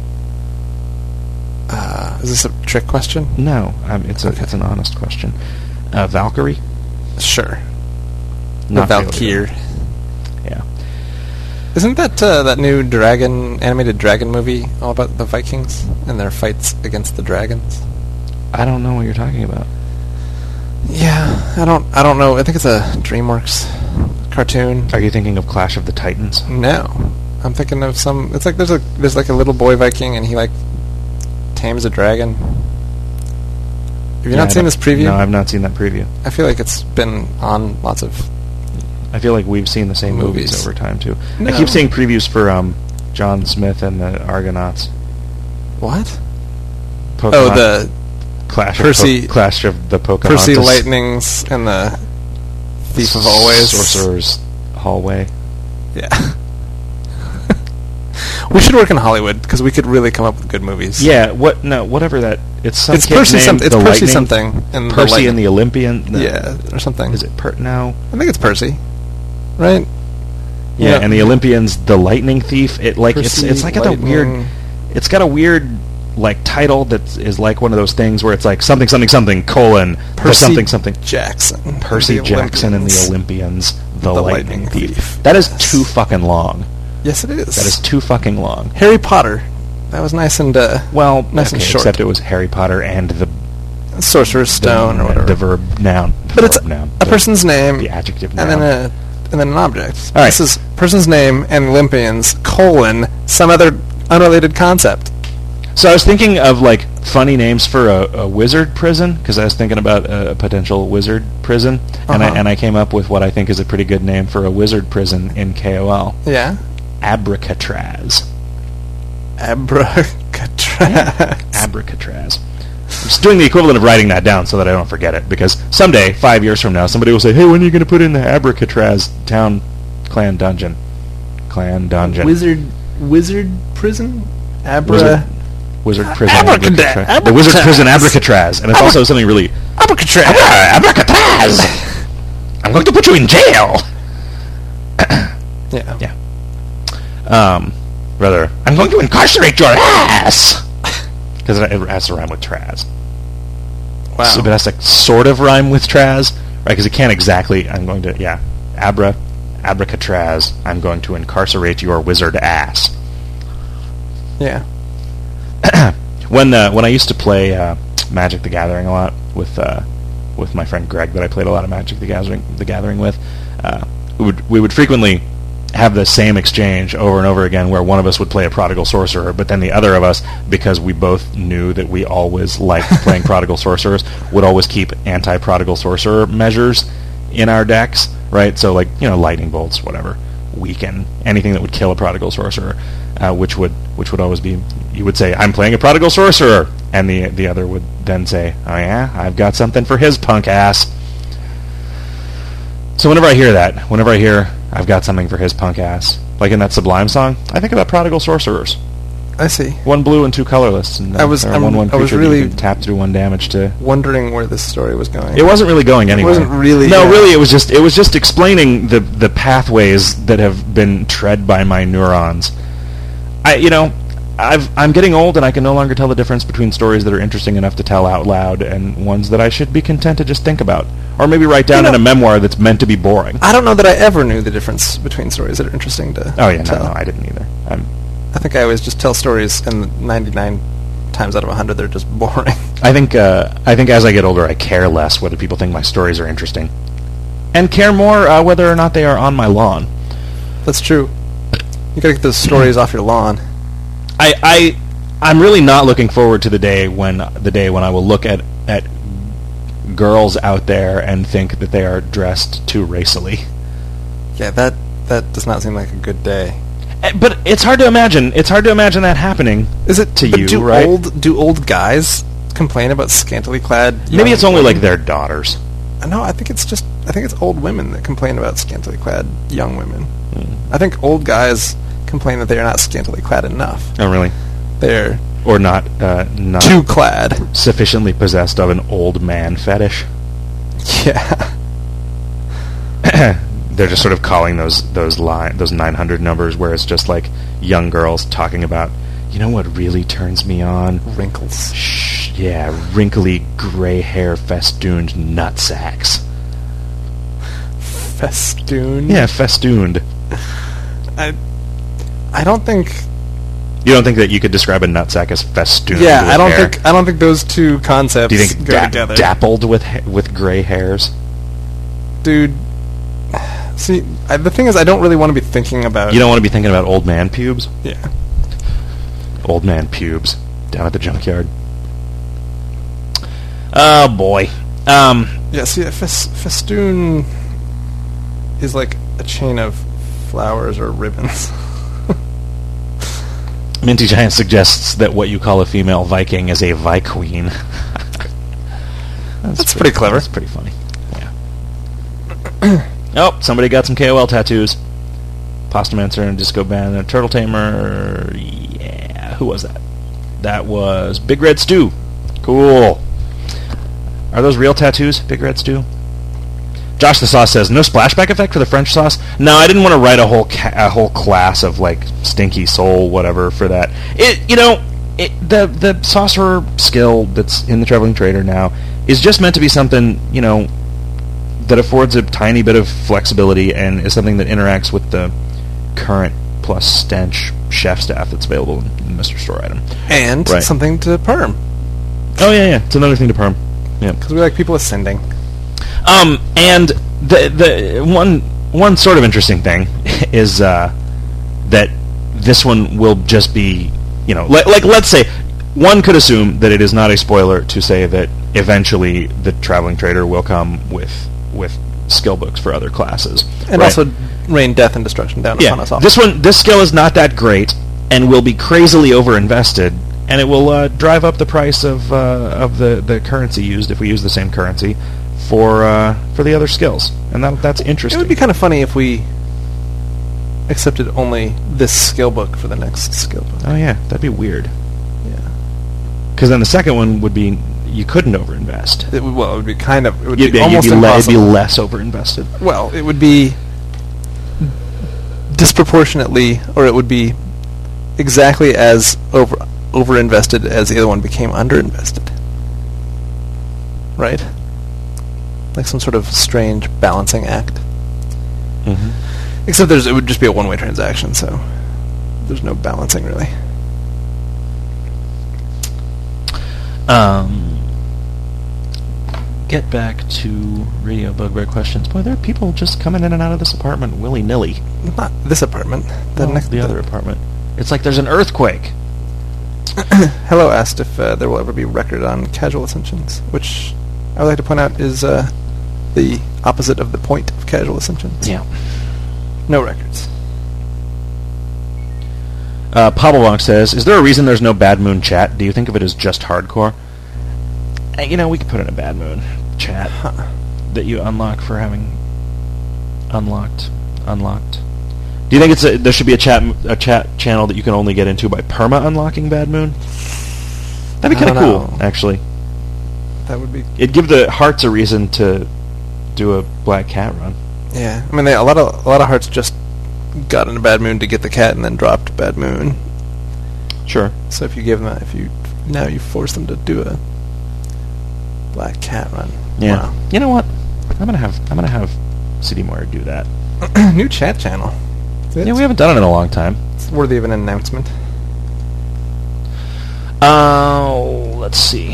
Uh, is this a trick question? No, um, it's a, Okay. it's an honest question. Uh, Valkyrie? Sure. Not Valkyr. really. Yeah. Isn't that uh, that new dragon animated dragon movie all about the Vikings and their fights against the dragons? I don't know what you're talking about. Yeah, I don't. I don't know. I think it's a DreamWorks cartoon. Are you thinking of Clash of the Titans? No, I'm thinking of some. It's like there's a there's like a little boy Viking and he like tames a dragon. Have you Yeah, not I seen don't- this preview? No, I've not seen that preview. I feel like it's been on lots of. I feel like we've seen the same movies, Movies. over time too. No. I keep seeing previews for um, John Smith and the Argonauts. What? Pocahont- Oh, the Clash Percy- of po- Clash of the Pocahontas. Percy Lightnings and the Thief of Always. Sorcerer's Hallway. Yeah. We should work in Hollywood because we could really come up with good movies. Yeah. What? No. Whatever that. It's some It's Percy named something. It's the Percy Lightning, something. And Percy and the Olympian. No. Yeah, or something. Is it Per? No. I think it's Percy. Right. Yeah, Yeah. and the Olympians, the Lightning Thief. It like Percy it's it's like got a Lightning. weird. It's got a weird like title that is like one of those things where it's like something something something colon Percy something something Jackson. Percy The Jackson and the Olympians. Olympians, the, The Lightning, Lightning Thief. Thief. That is Yes. too fucking long. Yes, it is. That is too fucking long. Harry Potter. That was nice and uh, Well, nice and okay, short. except it was Harry Potter and the Sorcerer's Stone the, or whatever. the verb noun. The But it's verb noun. a The- person's name the adjective and noun. then a and then an object. All right. This is person's name and Olympians colon some other unrelated concept. So I was thinking of like funny names for a, a wizard prison because I was thinking about a potential wizard prison, and I Uh-huh. and I came up with what I think is a pretty good name for a wizard prison in K O L. Yeah. Abracatraz. Abracatraz. Abracatraz. I'm just doing the equivalent of writing that down so that I don't forget it, because someday, five years from now, somebody will say, "Hey, when are you going to put in the Abracatraz town clan dungeon?" Clan dungeon. Wizard wizard prison? Abra Wizard, wizard prison. Abracada- Abracatraz. The wizard Abracatraz. prison Abracatraz, and it's also something really Abracatraz. Abracatraz. I'm going to put you in jail. Yeah. Yeah. Um, rather, I'm going to incarcerate your ass. Because it, it has to rhyme with Traz. Wow. So, but it has to sort of rhyme with Traz, right? Because it can't exactly. I'm going to, yeah, Abra, Abracatraz. I'm going to incarcerate your wizard ass. Yeah. when uh, when I used to play uh, Magic the Gathering a lot with uh, with my friend Greg, that I played a lot of Magic the Gathering the Gathering with, uh, we would we would frequently have the same exchange over and over again, where one of us would play a Prodigal Sorcerer, but then the other of us, because we both knew that we always liked playing Prodigal Sorcerers, would always keep anti-Prodigal Sorcerer measures in our decks, right? So, like, you know, lightning bolts, whatever, weaken, anything that would kill a Prodigal Sorcerer, uh, which would which would always be, you would say, "I'm playing a Prodigal Sorcerer," and the the other would then say, "Oh yeah, I've got something for his punk ass." So whenever I hear that, whenever I hear I've got something for his punk ass, like in that Sublime song, I think about Prodigal Sorcerers. I see. One blue and two colorless. And, uh, I was- or I'm- one one I was creature that you really- can tap to do one damage to. Wondering where this story was going. It wasn't really going anywhere. wasn't really, No, yeah. really, it was just it was just explaining the the pathways that have been tread by my neurons. I, you know, I've I'm getting old and I can no longer tell the difference between stories that are interesting enough to tell out loud and ones that I should be content to just think about, or maybe write down You know- in a memoir that's meant to be boring. I don't know that I ever knew the difference between stories that are interesting to Oh yeah, no, tell. no, I didn't either. I'm, I think I always just tell stories, and ninety-nine times out of one hundred they're just boring. I think uh, I think as I get older, I care less whether people think my stories are interesting, and care more uh, whether or not they are on my lawn. That's true. You gotta get those stories off your lawn. I, I I'm really not looking forward to the day when the day when I will look at at girls out there and think that they are dressed too racily. Yeah, that that does not seem like a good day. Eh, But it's hard to imagine. It's hard to imagine that happening. Is it To but you, do right? Old do old guys complain about scantily clad? Maybe young it's only like women? their daughters. No, I think it's just I think it's old women that complain about scantily clad young women. Hmm. I think old guys complain that they are not scantily clad enough. Oh, really? They're Or not uh, not too clad. sufficiently possessed of an old man fetish. Yeah. They're just sort of calling those those line those nine hundred numbers where it's just like young girls talking about, you know what really turns me on? Wrinkles. Shh, yeah, wrinkly gray hair festooned nutsacks. Festoon. Yeah, festooned. I I don't think You don't think that you could describe a nutsack as festooned? Yeah, with I don't hair? think I don't think those two concepts Do you think go da- together. dappled with ha- with gray hairs? Dude, see, I, the thing is I don't really want to be thinking about You don't want to be thinking about old man pubes? Yeah. Old man pubes down at the junkyard. Oh boy. Um, Yeah, see, a fes- festoon is like a chain of flowers or ribbons. Minty Giant suggests that what you call a female Viking is a Viqueen. that's, That's pretty clever. That's pretty funny. Yeah. Oh, somebody got some K O L tattoos. Pastamancer and Disco Band and Turtle Tamer. Yeah, who was that? That was Big Red Stew. Cool. Are those real tattoos, Big Red Stew? Josh the Sauce says, no splashback effect for the French sauce? No, I didn't want to write a whole ca- a whole class of, like, stinky soul, whatever, for that. It, you know, it, the the sorcerer skill that's in the Traveling Trader now is just meant to be something, you know, that affords a tiny bit of flexibility and is something that interacts with the current plus stench chef staff that's available in Mister Store Item. And right. something to perm. Oh, yeah, yeah. It's another thing to perm. Yeah, because we like people ascending. Um, and the the one one sort of interesting thing is uh, that this one will just be, you know, like, like let's say one could assume that it is not a spoiler to say that eventually the Traveling Trader will come with with skill books for other classes, and right? also rain death and destruction down yeah. upon us all. This one, this skill is not that great, and will be crazily overinvested. And it will uh, drive up the price of uh, of the, the currency used if we use the same currency for uh, for the other skills, and that that's interesting. It would be kind of funny if we accepted only this skill book for the next skill book. Oh yeah, that'd be weird. Yeah, because then the second one would be you couldn't overinvest. It would, well, it would be kind of it would you'd be, be almost you'd be impossible. Le- it'd be less overinvested. Well, it would be disproportionately, or it would be exactly as over. overinvested as the other one became underinvested. Right? Like some sort of strange balancing act. Mm-hmm. Except there's it would just be a one-way transaction, so there's no balancing really. Um, get back to Radio Bugbear questions. Boy, there are people just coming in and out of this apartment willy-nilly. Not this apartment. The oh, next the other apartment. It's like there's an earthquake. Hello asked if uh, there will ever be a record on casual ascensions, which I would like to point out is uh, the opposite of the point of casual ascensions. Yeah. No records. Uh, Pablo says, is there a reason there's no Bad Moon chat? Do you think of it as just hardcore? Uh, you know, we could put in a Bad Moon chat huh. that you unlock for having unlocked. Unlocked. Do you think it's a, there should be a chat a chat channel that you can only get into by perma unlocking Bad Moon? That'd be kind of cool, know. actually. That would be. It'd give the hearts a reason to do a Black Cat run. Yeah, I mean, they, a lot of a lot of hearts just got in a Bad Moon to get the cat and then dropped Bad Moon. Sure. So if you give them, a, if you now you force them to do a Black Cat run. Yeah. Wow. You know what? I'm gonna have I'm gonna have City Moyer do that. New chat channel. It's, yeah, we haven't done it in a long time. It's worthy of an announcement. Uh, let's see.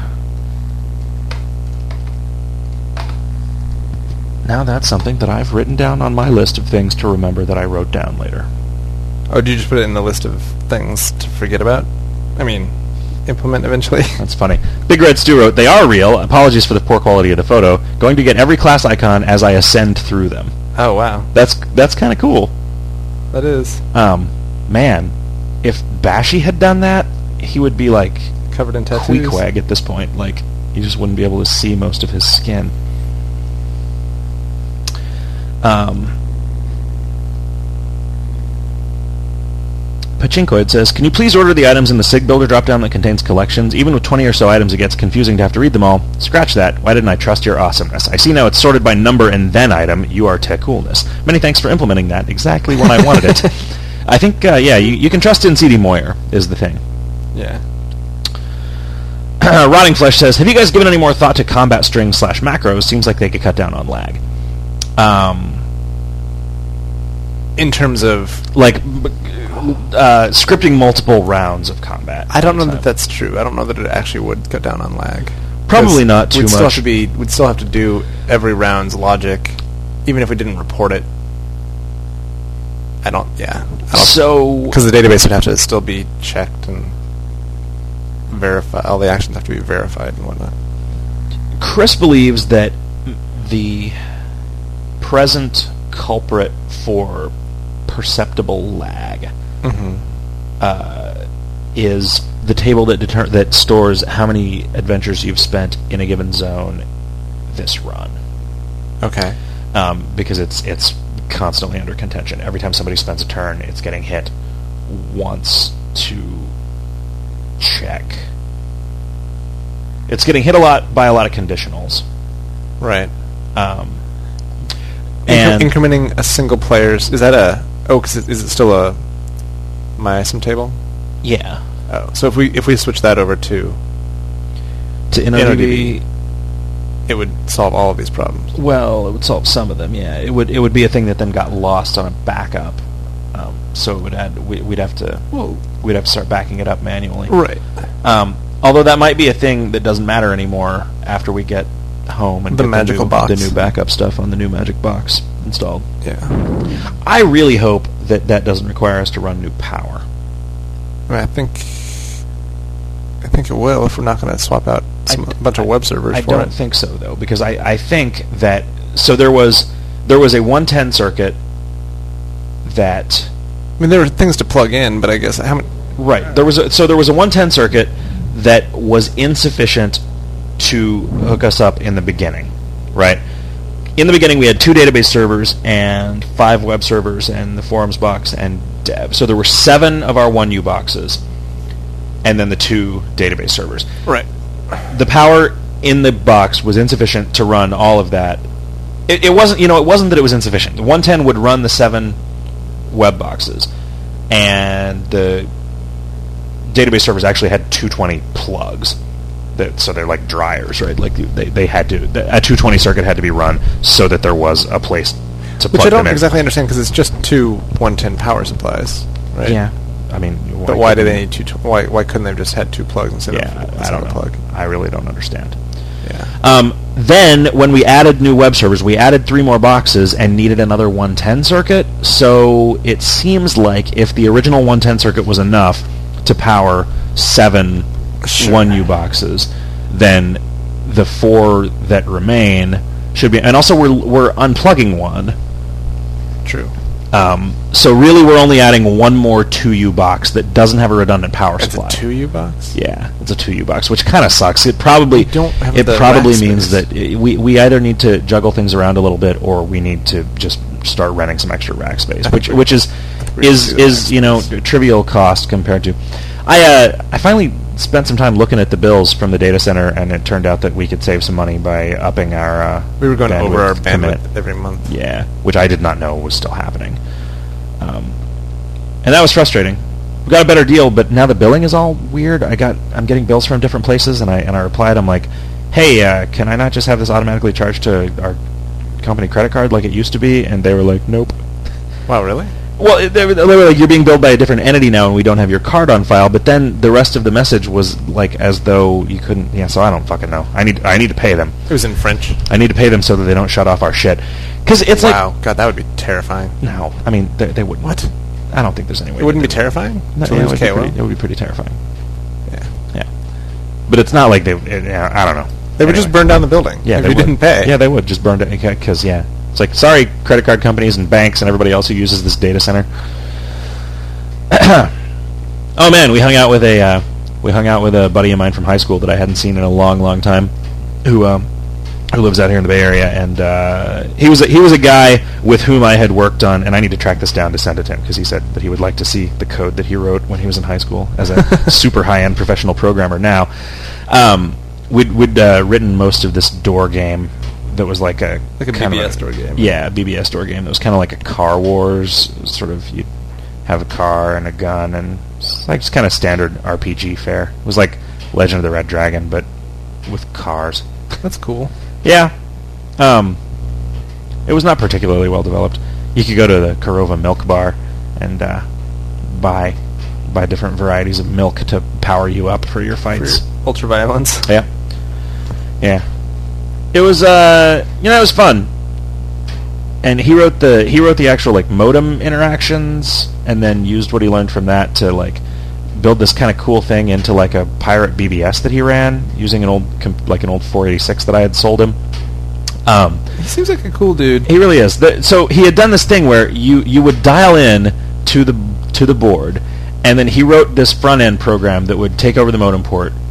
Now that's something that I've written down on my list of things to remember that I wrote down later. Oh, did you just put it in the list of things to forget about? I mean, implement eventually. That's funny. Big Red Stew wrote, they are real. Apologies for the poor quality of the photo. Going to get every class icon as I ascend through them. Oh, wow. That's that's kind of cool. That is. Um, man, if Bashy had done that, he would be like covered in tattoos. Queequeg at this point. Like, you just wouldn't be able to see most of his skin. Um, Pachinkoid says, can you please order the items in the Sig Builder drop-down that contains collections? Even with twenty or so items, it gets confusing to have to read them all. Scratch that. Why didn't I trust your awesomeness? I see now it's sorted by number and then item. You are tech coolness. Many thanks for implementing that exactly when I wanted it. I think, uh, yeah, you, you can trust in C D Moyer is the thing. Yeah. Rotting Flesh says, have you guys given any more thought to combat strings slash macros? Seems like they could cut down on lag. Um, in terms of like uh, scripting multiple rounds of combat. I don't know that that's true. I don't know that it actually would cut down on lag. Probably not too we'd much. Still have to be, we'd still have to do every round's logic, even if we didn't report it. I don't. Yeah. I don't, so because the database would have to still be checked and verified. All the actions have to be verified and whatnot. Chris believes that the present culprit for perceptible lag mm-hmm. uh, is the table that deter- that stores how many adventures you've spent in a given zone this run. Okay. Um, because it's it's constantly under contention. Every time somebody spends a turn, it's getting hit once to check. It's getting hit a lot by a lot of conditionals. Right. Um, and Incre- incrementing a single player's... Is that a... Oh, cause it, is it still a MyISOM table? Yeah. Oh, so if we if we switch that over to... To InnoDB... it would solve all of these problems. Well, it would solve some of them, yeah. It would it would be a thing that then got lost on a backup. Um, so it would add... We, we'd have to... Well, we'd have to start backing it up manually. Right. Um, although that might be a thing that doesn't matter anymore after we get home and the get magical the new, box, the new backup stuff on the new Magic Box installed. Yeah. I really hope that that doesn't require us to run new power. I, mean, I think I think it will if we're not going to swap out some, I, a bunch I, of web servers. I for don't it. think so though, because I, I think that so there was there was a one ten circuit that I mean there were things to plug in, but I guess how many right there was a, so there was a one ten circuit that was insufficient to hook us up in the beginning, right? In the beginning, we had two database servers and five web servers and the forums box and dev. So there were seven of our one U boxes, and then the two database servers. Right. The power in the box was insufficient to run all of that. It, it wasn't, you know, it wasn't that it was insufficient. The one ten would run the seven web boxes, and the database servers actually had two twenty plugs. That, so they're like dryers, right? Like they, they had to a two twenty circuit had to be run so that there was a place to Which plug I don't them in. exactly understand because it's just two one ten power supplies, right? Yeah, I mean, why but why do they need two? Tw- why why couldn't they have just had two plugs instead yeah, of I don't know. plug? I really don't understand. Yeah. Um, then when we added new web servers, we added three more boxes and needed another one ten circuit. So it seems like if the original one ten circuit was enough to power seven Sure. one U boxes, then the four that remain should be, and also we're we're unplugging one. True. Um, so really, we're only adding one more two U box that doesn't have a redundant power It's supply. a two U box. Yeah, it's a two U box, which kind of sucks. It probably We don't have it the probably rack means space. that it, we we either need to juggle things around a little bit, or we need to just start renting some extra rack space, I which think we- which is we is should do is that. you know trivial cost compared to. I uh, I finally spent some time looking at the bills from the data center, and it turned out that we could save some money by upping our. Uh, We were going bandwidth over our commit. bandwidth every month. Yeah, which I did not know was still happening. Um, and that was frustrating. We got a better deal, but now the billing is all weird. I got I'm getting bills from different places, and I and I replied, I'm like, hey, uh, can I not just have this automatically charged to our company credit card like it used to be? And they were like, nope. Wow, really? Well, they were, they were like, you're being billed by a different entity now, and we don't have your card on file. But then the rest of the message was like as though you couldn't. Yeah, so I don't fucking know. I need I need to pay them. It was in French. I need to pay them so that they don't shut off our shit. Because it's wow. like, God, that would be terrifying. no, I mean they, they wouldn't. What? I don't think there's any way. It wouldn't be they- terrifying? No, To yeah, it, lose would be K O L? pretty, it would be pretty terrifying. Yeah. Yeah, but it's not like they. It, yeah, I don't know. They would Anyway. just burn down the building Yeah, if they you would. didn't pay. Yeah, they would just burn it because yeah, it's like sorry, credit card companies and banks and everybody else who uses this data center. Oh man, we hung out with a uh, we hung out with a buddy of mine from high school that I hadn't seen in a long, long time, who um, who lives out here in the Bay Area, and uh, he was a, he was a guy with whom I had worked on, and I need to track this down to send it to him because he said that he would like to see the code that he wrote when he was in high school as a super high-end professional programmer. Now, um, we'd we'd uh, written most of this door game that was like a Like a kind B B of S door game. Yeah, a B B S door game that was kind of like a Car Wars sort of. You'd have a car and a gun and it's like just kind of standard R P G fare. It was like Legend of the Red Dragon, but with cars. That's cool. Yeah. Um, it was not particularly well developed. You could go to the Korova Milk Bar and uh, buy buy different varieties of milk to power you up for your fights. For your ultra violence. Yeah. Yeah. It was uh you know, it was fun. And he wrote the he wrote the actual like modem interactions and then used what he learned from that to like build this kind of cool thing into like a pirate B B S that he ran using an old comp- like an old four eighty-six that I had sold him. Um, He seems like a cool dude. he really is. The, so he had done this thing where you, you would dial in to the to the board, and then he wrote this front end program that would take over the modem port,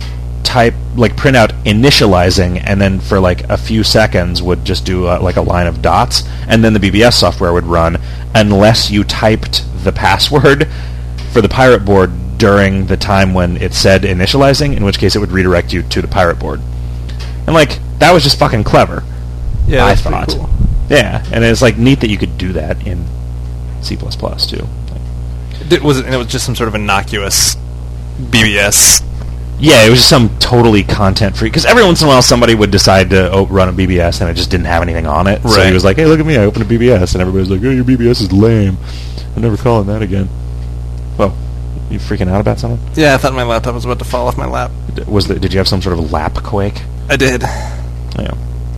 type, like print out initializing, and then for like a few seconds would just do uh, like a line of dots, and then the B B S software would run unless you typed the password for the pirate board during the time when it said initializing, in which case it would redirect you to the pirate board. And like, that was just fucking clever. Yeah, I that's thought. pretty cool. Yeah, and it's like neat that you could do that in C plus plus too. Did, was it? And it was just some sort of innocuous B B S. Yeah, it was just some totally content free. Because every once in a while, somebody would decide to oh, run a B B S, and it just didn't have anything on it. Right. So he was like, "Hey, look at me! I opened a B B S," and everybody's like, "Oh, your B B S is lame. I'm never calling that again." Well, you freaking out about something? Yeah, I thought my laptop was about to fall off my lap. Was the, did you have some sort of lap quake? I did. Yeah.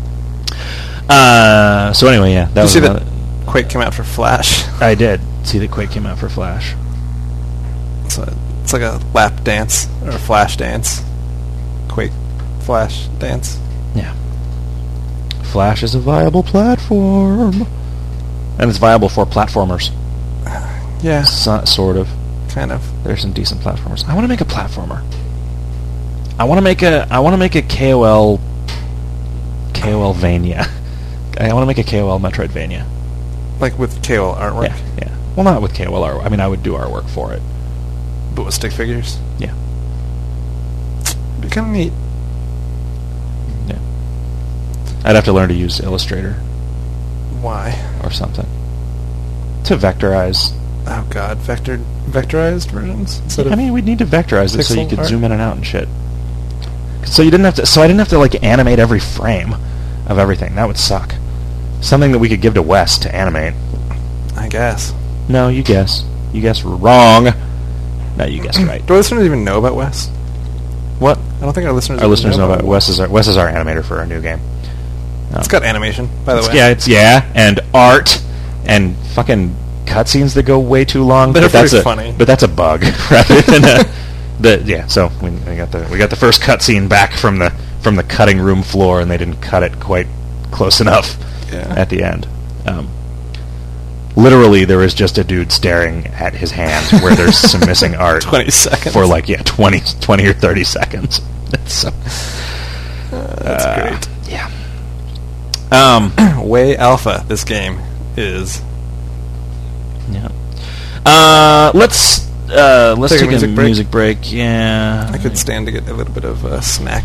Uh, so anyway, yeah. That did was you see that Quake came out for Flash? I did see that Quake came out for Flash. It's, a, it's like a lap dance, or a Flash dance. Quake Flash dance. Yeah. Flash is a viable platform. And it's viable for platformers. Yeah. So, sort of. Kind of. There's some decent platformers. I want to make a platformer. I want to make a I want to make a K O L K O L Vania. I want to make a K O L Metroidvania. Like with K O L artwork? Yeah, yeah. Well, not with K O L artwork. I mean, I would do artwork for it. But with stick figures? Yeah. It'd be kind of neat. Yeah. I'd have to learn to use Illustrator. Why? Or something. To vectorize. Oh god, vector vectorized versions? Yeah, I mean, we'd need to vectorize it so you could art? zoom in and out and shit. So you didn't have to. So I didn't have to like animate every frame of everything. That would suck. Something that we could give to Wes to animate. I guess. No, you guess. You guess wrong. No, you guessed right. Do our listeners even know about Wes? What? I don't think our listeners. Our listeners know about Wes. Wes is our Wes is our animator for our new game. Um, It's got animation, by the it's, way. Yeah, it's yeah, and art, and fucking cutscenes that go way too long. They're but that's pretty a, funny. But that's a bug rather than a. The yeah, so we, we got the we got the first cutscene back from the from the cutting room floor, and they didn't cut it quite close enough yeah. at the end. Um, literally, there was just a dude staring at his hand where there's some missing art. Twenty seconds for like yeah, twenty, twenty or thirty seconds. That's so. Uh, that's uh, great. Yeah. Um, way alpha. This game is. Yeah. Uh, let's. Uh, let's take, take a music a break. music break. Yeah, I could stand to get a little bit of uh, snack.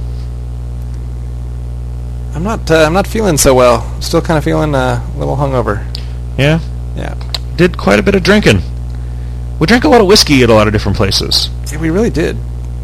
I'm not. Uh, I'm not feeling so well. Still kind of feeling uh, a little hungover. Yeah, yeah. Did quite a bit of drinking. We drank a lot of whiskey at a lot of different places. Yeah, we really did.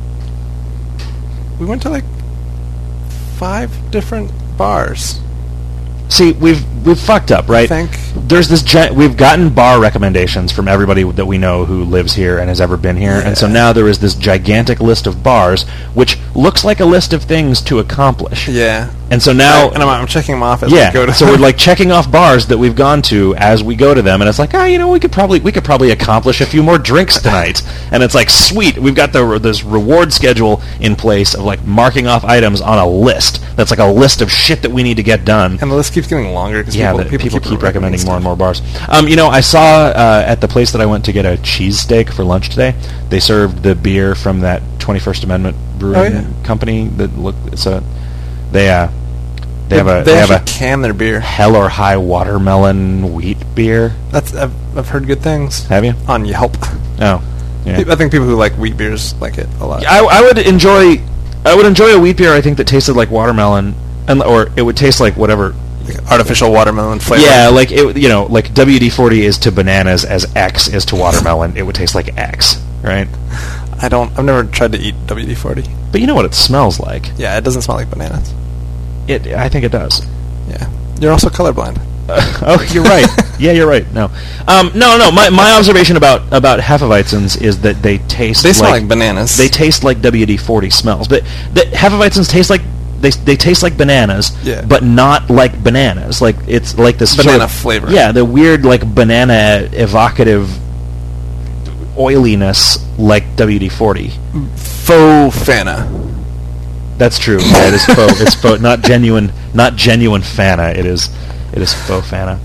We went to like five different bars. See, we've we've fucked up, right? I think. There's this gi- we've gotten bar recommendations from everybody that we know who lives here and has ever been here, Yeah. and so now there is this gigantic list of bars, which looks like a list of things to accomplish. Yeah. And so now, I, and I'm, I'm checking them off as yeah, we go to. so we're like checking off bars that we've gone to as we go to them, and it's like, ah, you know, we could probably we could probably accomplish a few more drinks tonight, and it's like, sweet, we've got the this reward schedule in place of like marking off items on a list. That's like a list of shit that we need to get done. And the list keeps getting longer because Yeah, people, the, people, people keep, keep recommending more and stuff. more bars. Um, you know, I saw uh, at the place that I went to get a cheesesteak for lunch today, they served the beer from that twenty-first Amendment Brewing Oh, yeah. company. That look, so they uh, they have a They, they have actually a can their beer. Hell or High watermelon wheat beer. That's I've, I've heard good things. Have you? On Yelp. Oh, yeah. I think people who like wheat beers like it a lot. I, I would enjoy I would enjoy a wheat beer. I think that tasted like watermelon, and or it would taste like whatever. Like artificial watermelon flavor. Yeah, like it, you know, like W D forty is to bananas as X is to watermelon. It would taste like X, right? I don't. I've never tried to eat W D forty. But you know what it smells like. Yeah, it doesn't smell like bananas. It, I think it does. Yeah, you're also colorblind. Uh, oh, you're right. Yeah, you're right. No, um, no, no. My my observation about about Hefeweizens is that they taste. They smell like, like bananas. They taste like W D forty smells, but the Hefeweizens taste like. They they taste like bananas, Yeah. but not like bananas. Like it's like this Banana sort of, flavor. Yeah, the weird like banana evocative oiliness like W D forty. Faux Fanta. That's true. Yeah, it is faux. It's faux, not genuine. Not genuine Fanta. It is. It is faux Fanta.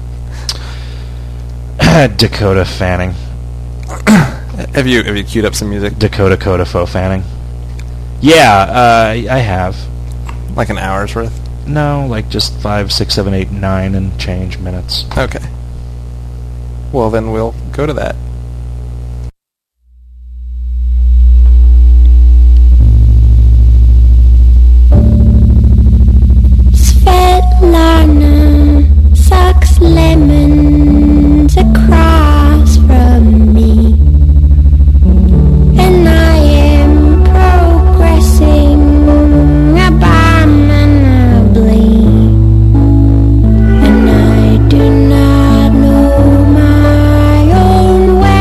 Dakota Fanning. Have you have you queued up some music? Dakota Coda faux Fanning. Yeah, uh, I have. Like an hour's worth? No, like just five, six, seven, eight, nine, and change minutes. Okay. Well, then we'll go to that. Svetlana sucks lemons across from me, and I am progressing abominably, and I do not know my own way.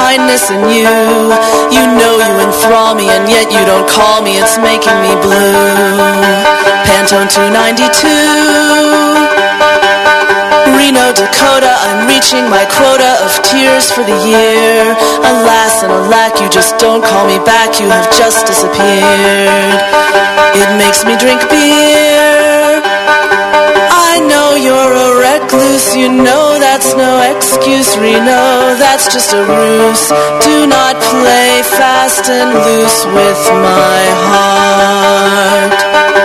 kindness in you. You know you enthrall me, and yet you don't call me. It's making me blue. Pantone two ninety-two. Reno, Dakota, I'm reaching my quota of tears for the year. Alas and alack, you just don't call me back. You have just disappeared. It makes me drink beer. I know you're a recluse. You know that's no excuse, Reno. That's just a ruse. Do not play fast and loose with my heart.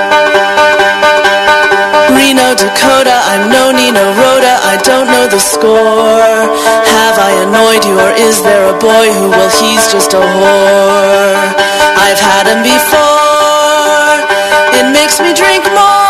Reno, Dakota, I'm no Nino Rhoda, I don't know the score. Have I annoyed you, or is there a boy who, well, he's just a whore? I've had him before, it makes me drink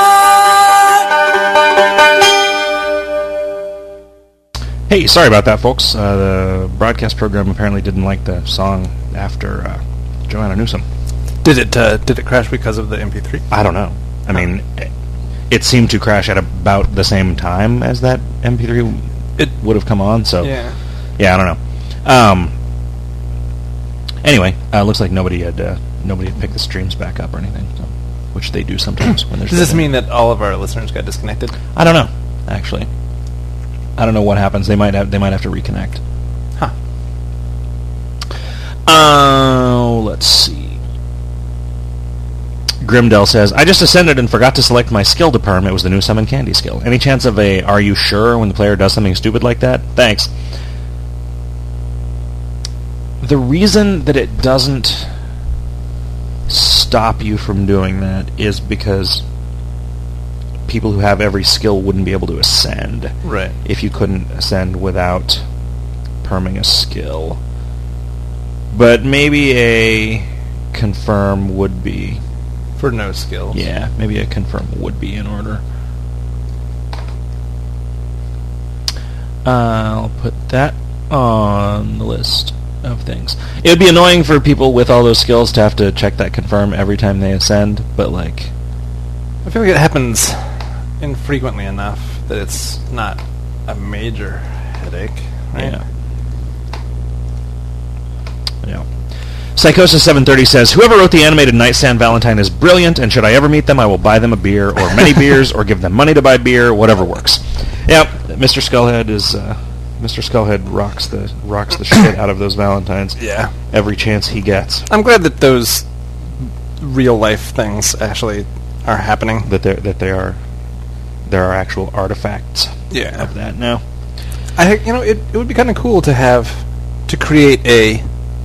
more. Hey, sorry about that, folks. Uh, the broadcast program apparently didn't like the song after uh, Joanna Newsom. Did it, uh, did it crash because of the M P three? I don't know. I huh. mean... It, It seemed to crash at about the same time as that M P three it would have come on, so... Yeah. Yeah, I don't know. Um, anyway, uh, looks like nobody had uh, nobody had picked the streams back up or anything, so, which they do sometimes when there's... Does this mean that all of our listeners got disconnected? I don't know, actually. I don't know what happens. They might have, they might have to reconnect. Huh. Uh, let's see. Grimdell says, I just ascended and forgot to select my skill to perm. It was the new summon candy skill. Any chance of a are you sure when the player does something stupid like that? Thanks. The reason that it doesn't stop you from doing that is because people who have every skill wouldn't be able to ascend. Right. If you couldn't ascend without perming a skill. But maybe a confirm would be... For no skills. Yeah, maybe a confirm would be in order. I'll put that on the list of things. It would be annoying for people with all those skills to have to check that confirm every time they ascend, but like... I feel like it happens infrequently enough that it's not a major headache, right? Yeah. Yeah. Psychosis seven thirty says, whoever wrote the animated Night Sand Valentine is brilliant, and should I ever meet them, I will buy them a beer, or many beers, or give them money to buy beer, whatever works. Yep, Mister Skullhead is, uh, Mister Skullhead rocks the rocks the shit out of those Valentines. Yeah. Every chance he gets. I'm glad that those real-life things actually are happening. That, that they are, there are actual artifacts yeah. of that now. I, you know, it, it would be kind of cool to have, to create a...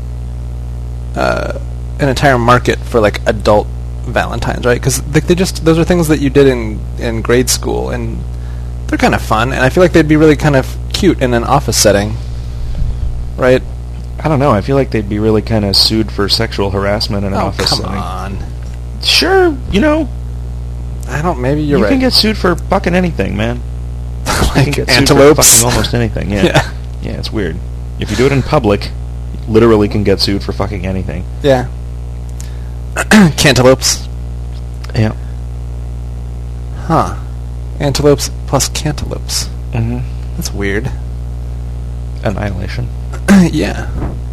Uh, an entire market for like adult Valentines, right? Because they, they just those are things that you did in in grade school, and they're kind of fun, and I feel like they'd be really kind of cute in an office setting, right? I don't know. I feel like they'd be really kind of sued for sexual harassment in an oh, office come setting. on. Sure, you know. I don't. Maybe you're you right. You can get sued for fucking anything, man. like you can get antelopes. Sued for fucking almost anything. Yeah. yeah. Yeah, it's weird. If you do it in public, literally can get sued for fucking anything. Yeah. Cantaloupes. Yeah. Huh. Antelopes plus cantaloupes. Mm-hmm. That's weird. Annihilation. yeah.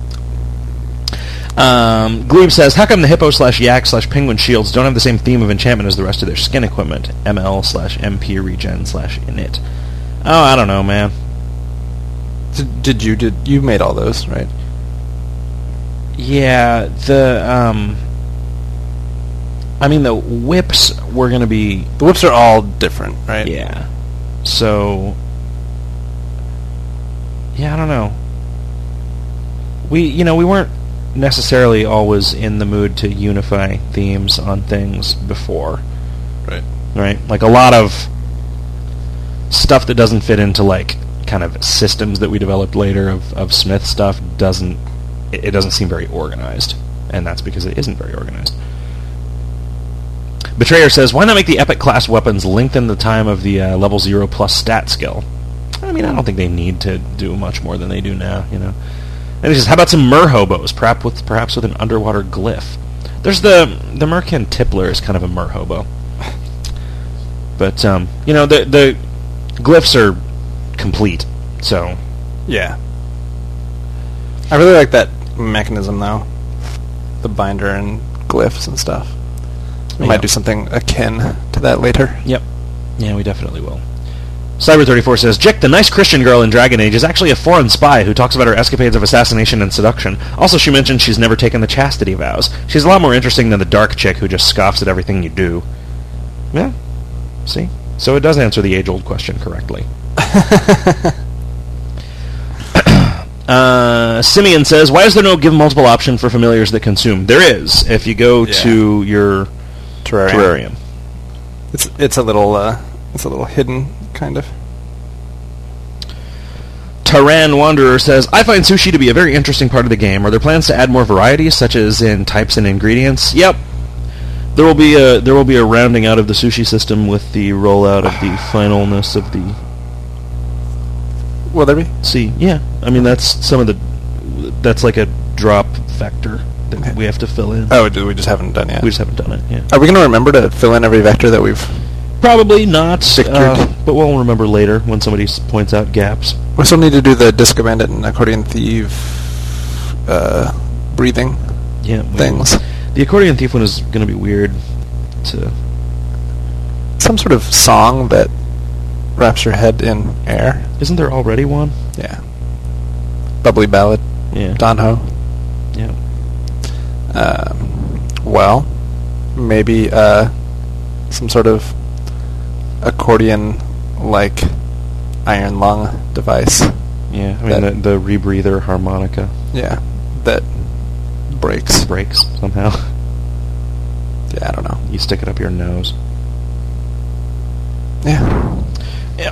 Um, Glebe says, how come the hippo slash yak slash penguin shields don't have the same theme of enchantment as the rest of their skin equipment? M L slash M P regen slash init. Oh, I don't know, man. Did, did you did you made all those, right? Yeah, the um I mean the whips were going to be the whips are all different, right? Yeah. So yeah, I don't know. We you know, we weren't necessarily always in the mood to unify themes on things before. Right. Right? Like a lot of stuff that doesn't fit into like kind of systems that we developed later of, of Smith stuff doesn't it, it doesn't seem very organized, and that's because it isn't very organized. Betrayer says, why not make the epic class weapons lengthen the time of the uh, level zero plus stat skill? I mean, I don't think they need to do much more than they do now, you know. And he says, how about some merhobos, perhaps with perhaps with an underwater glyph? There's the the Merkin Tippler is kind of a merhobo, but um, you know the the glyphs are complete, so yeah. I really like that mechanism, though. The binder and glyphs and stuff. We yeah. might do something akin to that later. Yep. Yeah, we definitely will. Cyber thirty-four says, Jick, the nice Christian girl in Dragon Age, is actually a foreign spy who talks about her escapades of assassination and seduction. Also, she mentioned she's never taken the chastity vows. She's a lot more interesting than the dark chick who just scoffs at everything you do. Yeah. See? So it does answer the age-old question correctly. Uh, Simeon says, why is there no give multiple option for familiars that consume? There is, if you go yeah. to your terrarium. terrarium. It's it's a little uh, it's a little hidden, kind of. Taran Wanderer says, I find sushi to be a very interesting part of the game. Are there plans to add more varieties, such as in types and ingredients? Yep. There will be a there will be a rounding out of the sushi system with the rollout of the finalness of the. Will there be? See, yeah. I mean, that's some of the... That's like a drop vector that we have to fill in. Oh, we just haven't done it yet. We just haven't done it, yeah. Are we going to remember to fill in every vector that we've... Probably not, uh, but we'll remember later when somebody s- points out gaps. We still need to do the Disco Bandit and Accordion Thief uh, breathing yeah, things. The Accordion Thief one is going to be weird to... Some sort of song that... wraps your head in air. Isn't there already one? Yeah. Bubbly ballad. Yeah. Don Ho. Yeah. Um, well, maybe uh, some sort of accordion-like iron lung device. Yeah, I mean the, the rebreather harmonica. Yeah, that breaks. Breaks somehow. Yeah, I don't know. You stick it up your nose. Yeah. Yep.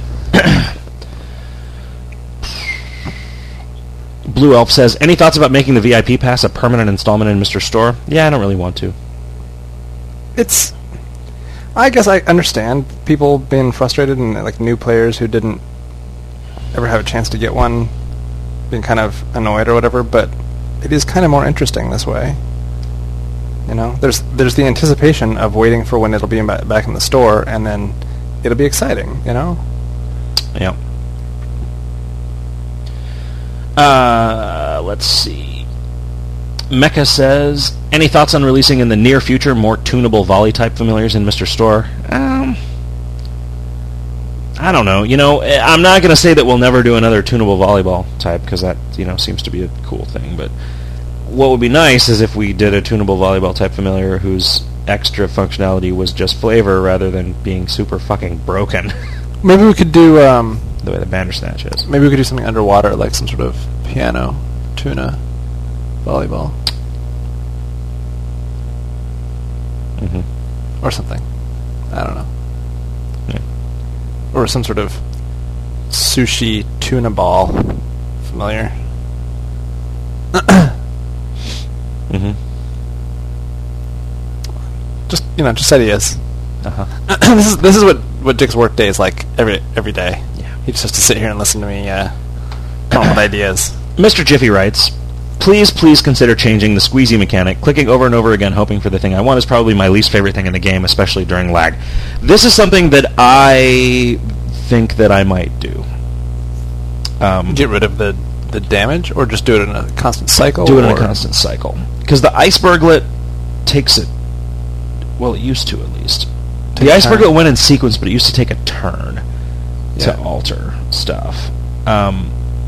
Blue Elf says, any thoughts about making the V I P pass a permanent installment in Mister Store? Yeah, I don't really want to. It's... I guess I understand people being frustrated and like new players who didn't ever have a chance to get one being kind of annoyed or whatever, but it is kind of more interesting this way. You know, there's there's the anticipation of waiting for when it'll be in ba- back in the store, and then it'll be exciting, you know? Yeah. Uh, let's see. Mecha says, any thoughts on releasing in the near future more tunable volley-type familiars in Mister Store? Um, I don't know. You know, I'm not going to say that we'll never do another tunable volleyball type, because that, you know, seems to be a cool thing, but what would be nice is if we did a tunable volleyball type familiar whose extra functionality was just flavor rather than being super fucking broken. Maybe we could do... Um, the way the Bandersnatch is. Maybe we could do something underwater, like some sort of piano tuna volleyball. Mm-hmm. Or something. I don't know. Yeah. Or some sort of sushi tuna ball familiar. Mm-hmm. Just, you know, just ideas. Uh-huh. this is this is what, what Dick's work day is like every every day. Yeah. He just has to sit here and listen to me uh, come up with ideas. Mister Jiffy writes, please, please consider changing the squeezy mechanic. Clicking over and over again hoping for the thing I want is probably my least favorite thing in the game, especially during lag. This is something that I think that I might do. Um, Get rid of the, the damage, or just do it in a constant cycle? Do it in a constant cycle. Because the Iceberglet takes it... Well, it used to, at least. Take the Iceberglet went in sequence, but it used to take a turn yeah. to alter stuff. Um,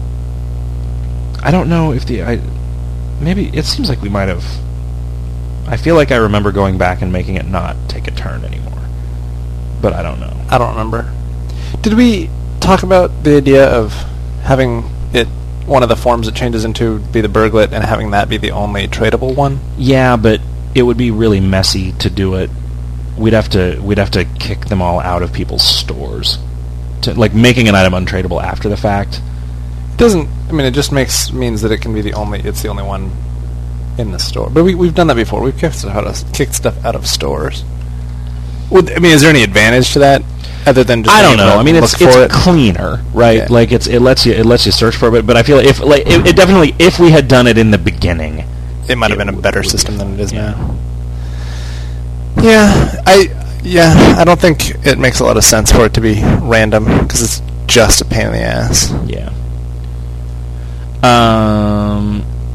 I don't know if the... I, maybe... It seems like we might have... I feel like I remember going back and making it not take a turn anymore. But I don't know. I don't remember. Did we talk about the idea of having it... one of the forms it changes into be the Berglet and having that be the only tradable one? Yeah, but it would be really messy to do it. We'd have to we'd have to kick them all out of people's stores. To, like making an item untradeable after the fact. It doesn't I mean it just makes means that it can be the only it's the only one in the store. But we we've done that before. We've kicked stuff out of kicked stuff out of stores. Would, I mean is there any advantage to that? Other than just I don't know. I mean, it's it's it. cleaner, right? Yeah. Like it's it lets you it lets you search for it. But I feel like if like it, it definitely if we had done it in the beginning, it might have been a better would, system than it is yeah. now. Yeah, I yeah I don't think it makes a lot of sense for it to be random because it's just a pain in the ass. Yeah. Um,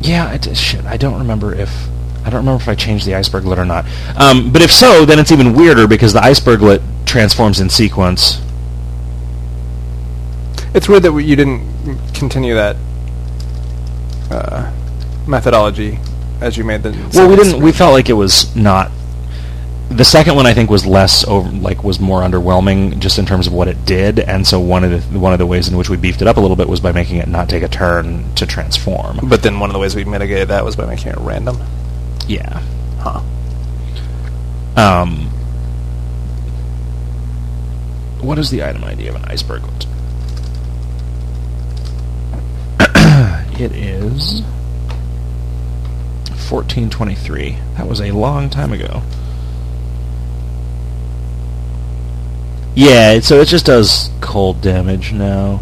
Yeah, I, shit, I don't remember if... I don't remember if I changed the iceberglet or not. Um, but if so, then it's even weirder because the iceberglet transforms in sequence. It's weird that we, you didn't continue that uh, methodology as you made the... Well, we didn't... We felt like it was not... The second one, I think, was less over, like was more underwhelming, just in terms of what it did, and so one of the one of the ways in which we beefed it up a little bit was by making it not take a turn to transform. But then one of the ways we mitigated that was by making it random. Yeah. Huh. Um. What is the item I D of an iceberglet? It is fourteen twenty-three. That was a long time ago. Yeah, so it just does cold damage now.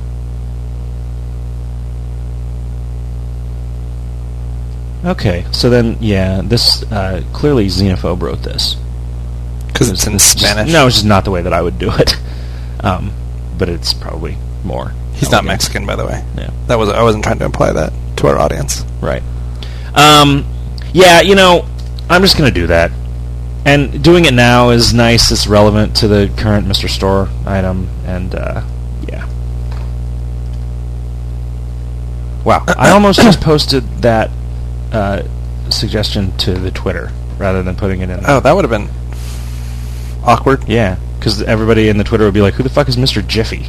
Okay, so then, yeah, this, uh, clearly Xenophobe wrote this. Because it's in Spanish? Just, no, it's just not the way that I would do it. Um, but it's probably more. He's not Mexican, by the way. Yeah. That was I wasn't trying to imply that to our audience. Right. Um, yeah, you know, I'm just going to do that. And doing it now is nice. It's relevant to the current Mister Store item, and uh, yeah. Wow, I almost just posted that uh, suggestion to the Twitter rather than putting it in. Oh, that would have been awkward. Yeah, because everybody in the Twitter would be like, "Who the fuck is Mister Jiffy?"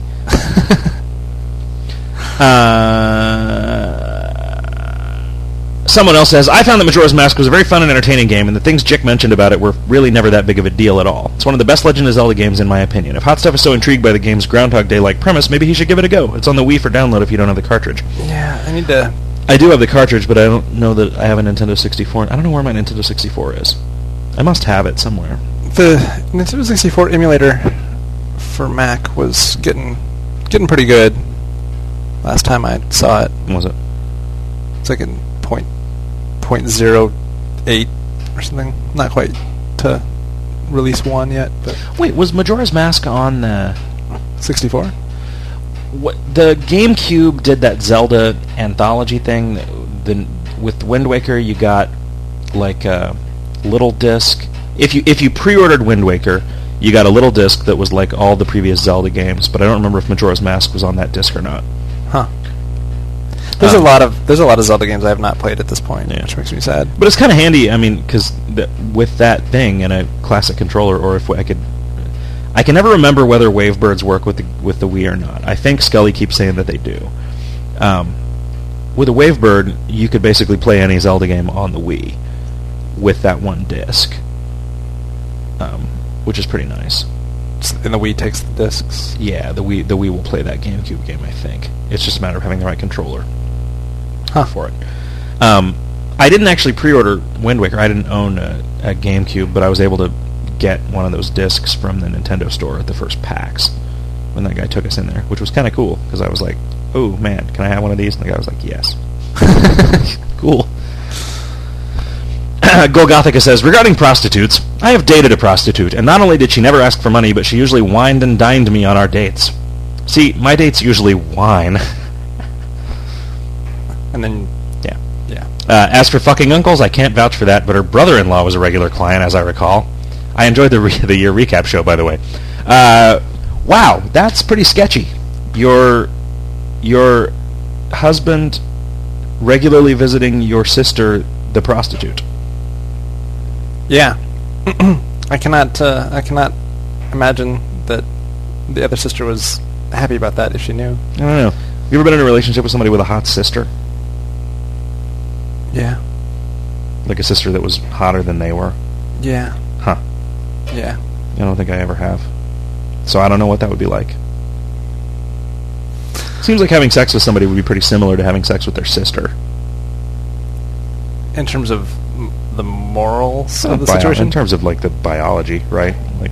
uh. Someone else says, I found that Majora's Mask was a very fun and entertaining game, and the things Jick mentioned about it were really never that big of a deal at all. It's one of the best Legend of Zelda games in my opinion. If Hot Stuff is so intrigued by the game's Groundhog Day-like premise, maybe he should give it a go. It's on the Wii for download if you don't have the cartridge. Yeah, I need to... I do have the cartridge, but I don't know that I have a Nintendo sixty-four. I don't know where my Nintendo sixty-four is. I must have it somewhere. The Nintendo sixty-four emulator for Mac was getting getting pretty good last time I saw it. What was it? It's like in point point zero eight or something. Not quite to release one yet. But wait, was Majora's Mask on the sixty-four? What the GameCube did that Zelda anthology thing? The with Wind Waker, you got like a little disc. If you if you pre-ordered Wind Waker, you got a little disc that was like all the previous Zelda games. But I don't remember if Majora's Mask was on that disc or not. Huh. There's um, a lot of there's a lot of Zelda games I have not played at this point, yeah. which makes me sad. But it's kind of handy. I mean, because with that thing and a classic controller, or if I could, I can never remember whether Wavebirds work with the with the Wii or not. I think Scully keeps saying that they do. Um, with a Wavebird, you could basically play any Zelda game on the Wii with that one disc, um, which is pretty nice. And the Wii takes the discs. Yeah, the Wii the Wii will play that GameCube game. I think it's just a matter of having the right controller. Huh. For it. Um, I didn't actually pre-order Wind Waker. I didn't own a, a GameCube, but I was able to get one of those discs from the Nintendo store at the first PAX when that guy took us in there, which was kind of cool because I was like, "Oh man, can I have one of these?" And the guy was like, "Yes." Cool. Golgothica says, regarding prostitutes, I have dated a prostitute, and not only did she never ask for money, but she usually wined and dined me on our dates. See, my dates usually whine. And then, yeah. yeah. Uh, as for fucking uncles, I can't vouch for that, but her brother-in-law was a regular client, as I recall. I enjoyed the re- the year recap show, by the way. Uh, wow, that's pretty sketchy. Your your husband regularly visiting your sister, the prostitute. Yeah. I cannot. Uh, I cannot imagine that the other sister was happy about that if she knew. I don't know. Have you ever been in a relationship with somebody with a hot sister? Yeah. Like a sister that was hotter than they were? Yeah. Huh. Yeah. I don't think I ever have. So I don't know what that would be like. Seems like having sex with somebody would be pretty similar to having sex with their sister. In terms of m- the morals uh, of the bio- situation? In terms of, like, the biology, right? Like...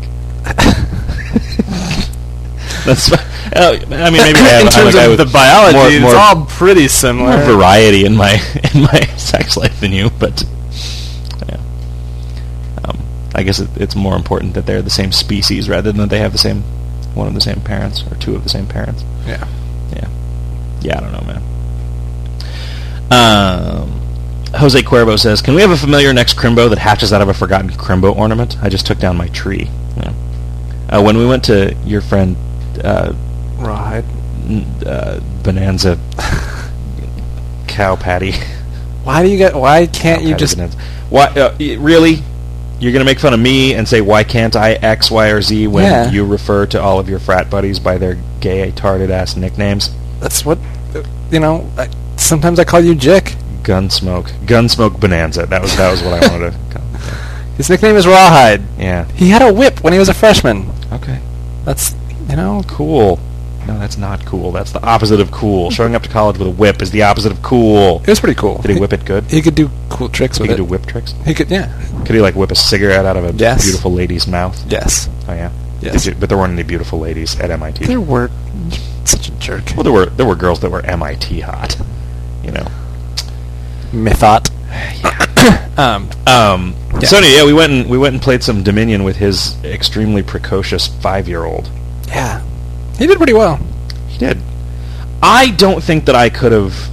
That's... Uh, I mean, maybe I have, in terms I of the biology, more, it's more, all pretty similar. More variety in my in my sex life than you, but yeah. Um, I guess it, it's more important that they're the same species rather than that they have the same one of the same parents or two of the same parents. Yeah, yeah, yeah. I don't know, man. Um, Jose Cuervo says, "Can we have a familiar next Crimbo that hatches out of a forgotten Crimbo ornament? I just took down my tree." Yeah. Uh, when we went to your friend uh, Rawhide uh, Bonanza cow patty. Why do you get? Why can't cow you just? Bonanza. Why uh, really? You're gonna make fun of me and say why can't I X, Y, or Z when yeah. you refer to all of your frat buddies by their gay, tarded ass nicknames? That's what you know. I, sometimes I call you Jick. Gunsmoke, Gunsmoke Bonanza. That was that was what I wanted to call him. His nickname is Rawhide. Yeah. He had a whip when he was a freshman. Okay. That's you know cool. No, that's not cool. That's the opposite of cool. Showing up to college with a whip is the opposite of cool. It was pretty cool. Did he, he whip it good? He could do cool tricks with it. it. He could do whip tricks? He could, yeah. Could he, like, whip a cigarette out of a yes. beautiful lady's mouth? Yes. Oh, yeah? Yes. You, but there weren't any beautiful ladies at M I T. There were. Such a jerk. Well, there were there were girls that were M I T hot. You know. Mythot. Yeah. um, um, yeah. So, anyway, yeah, we went, and, we went and played some Dominion with his extremely precocious five-year-old. Yeah. He did pretty well. He did. I don't think that I could have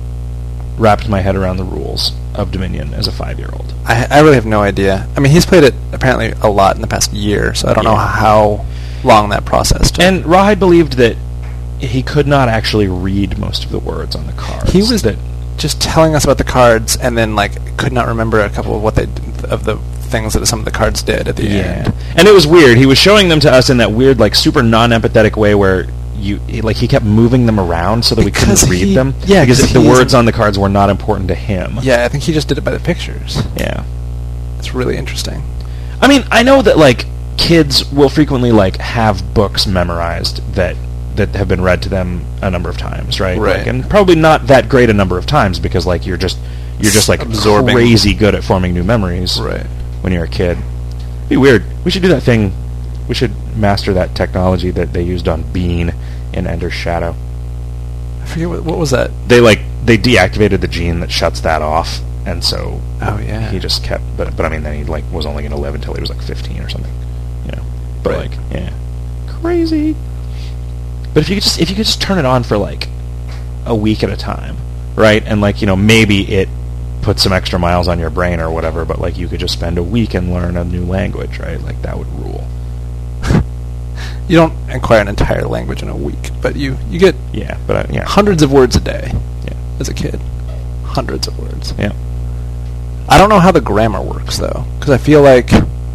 wrapped my head around the rules of Dominion as a five-year-old. I, I really have no idea. I mean, he's played it apparently a lot in the past year, so I don't yeah. know how long that process took. And Rawhide believed that he could not actually read most of the words on the cards. He was that just telling us about the cards, and then like could not remember a couple of what they did, of the things that some of the cards did at the yeah. end. And it was weird. He was showing them to us in that weird, like, super non-empathetic way where you he, like he kept moving them around so that because we couldn't read he, them. Yeah, because the words on the cards were not important to him. Yeah, I think he just did it by the pictures. Yeah, it's really interesting. I mean, I know that like kids will frequently like have books memorized that that have been read to them a number of times, right? Right. Like, and probably not that great a number of times because like you're just you're just like absorbing crazy good at forming new memories. Right. When you're a kid, it'd be weird. We should do that thing. We should master that technology that they used on Bean in Ender's Shadow. I forget what, what was that. They like they deactivated the gene that shuts that off, and so oh yeah, he just kept. But but I mean, then he like was only going to live until he was like fifteen or something, you know. But right. like yeah, crazy. But if you could just if you could just turn it on for like a week at a time, right? And like you know maybe it put some extra miles on your brain or whatever, but like you could just spend a week and learn a new language, right? Like that would rule. You don't acquire an entire language in a week, but you, you get yeah, but uh, yeah. hundreds of words a day. Yeah. As a kid, hundreds of words. Yeah. I don't know how the grammar works though, because I feel like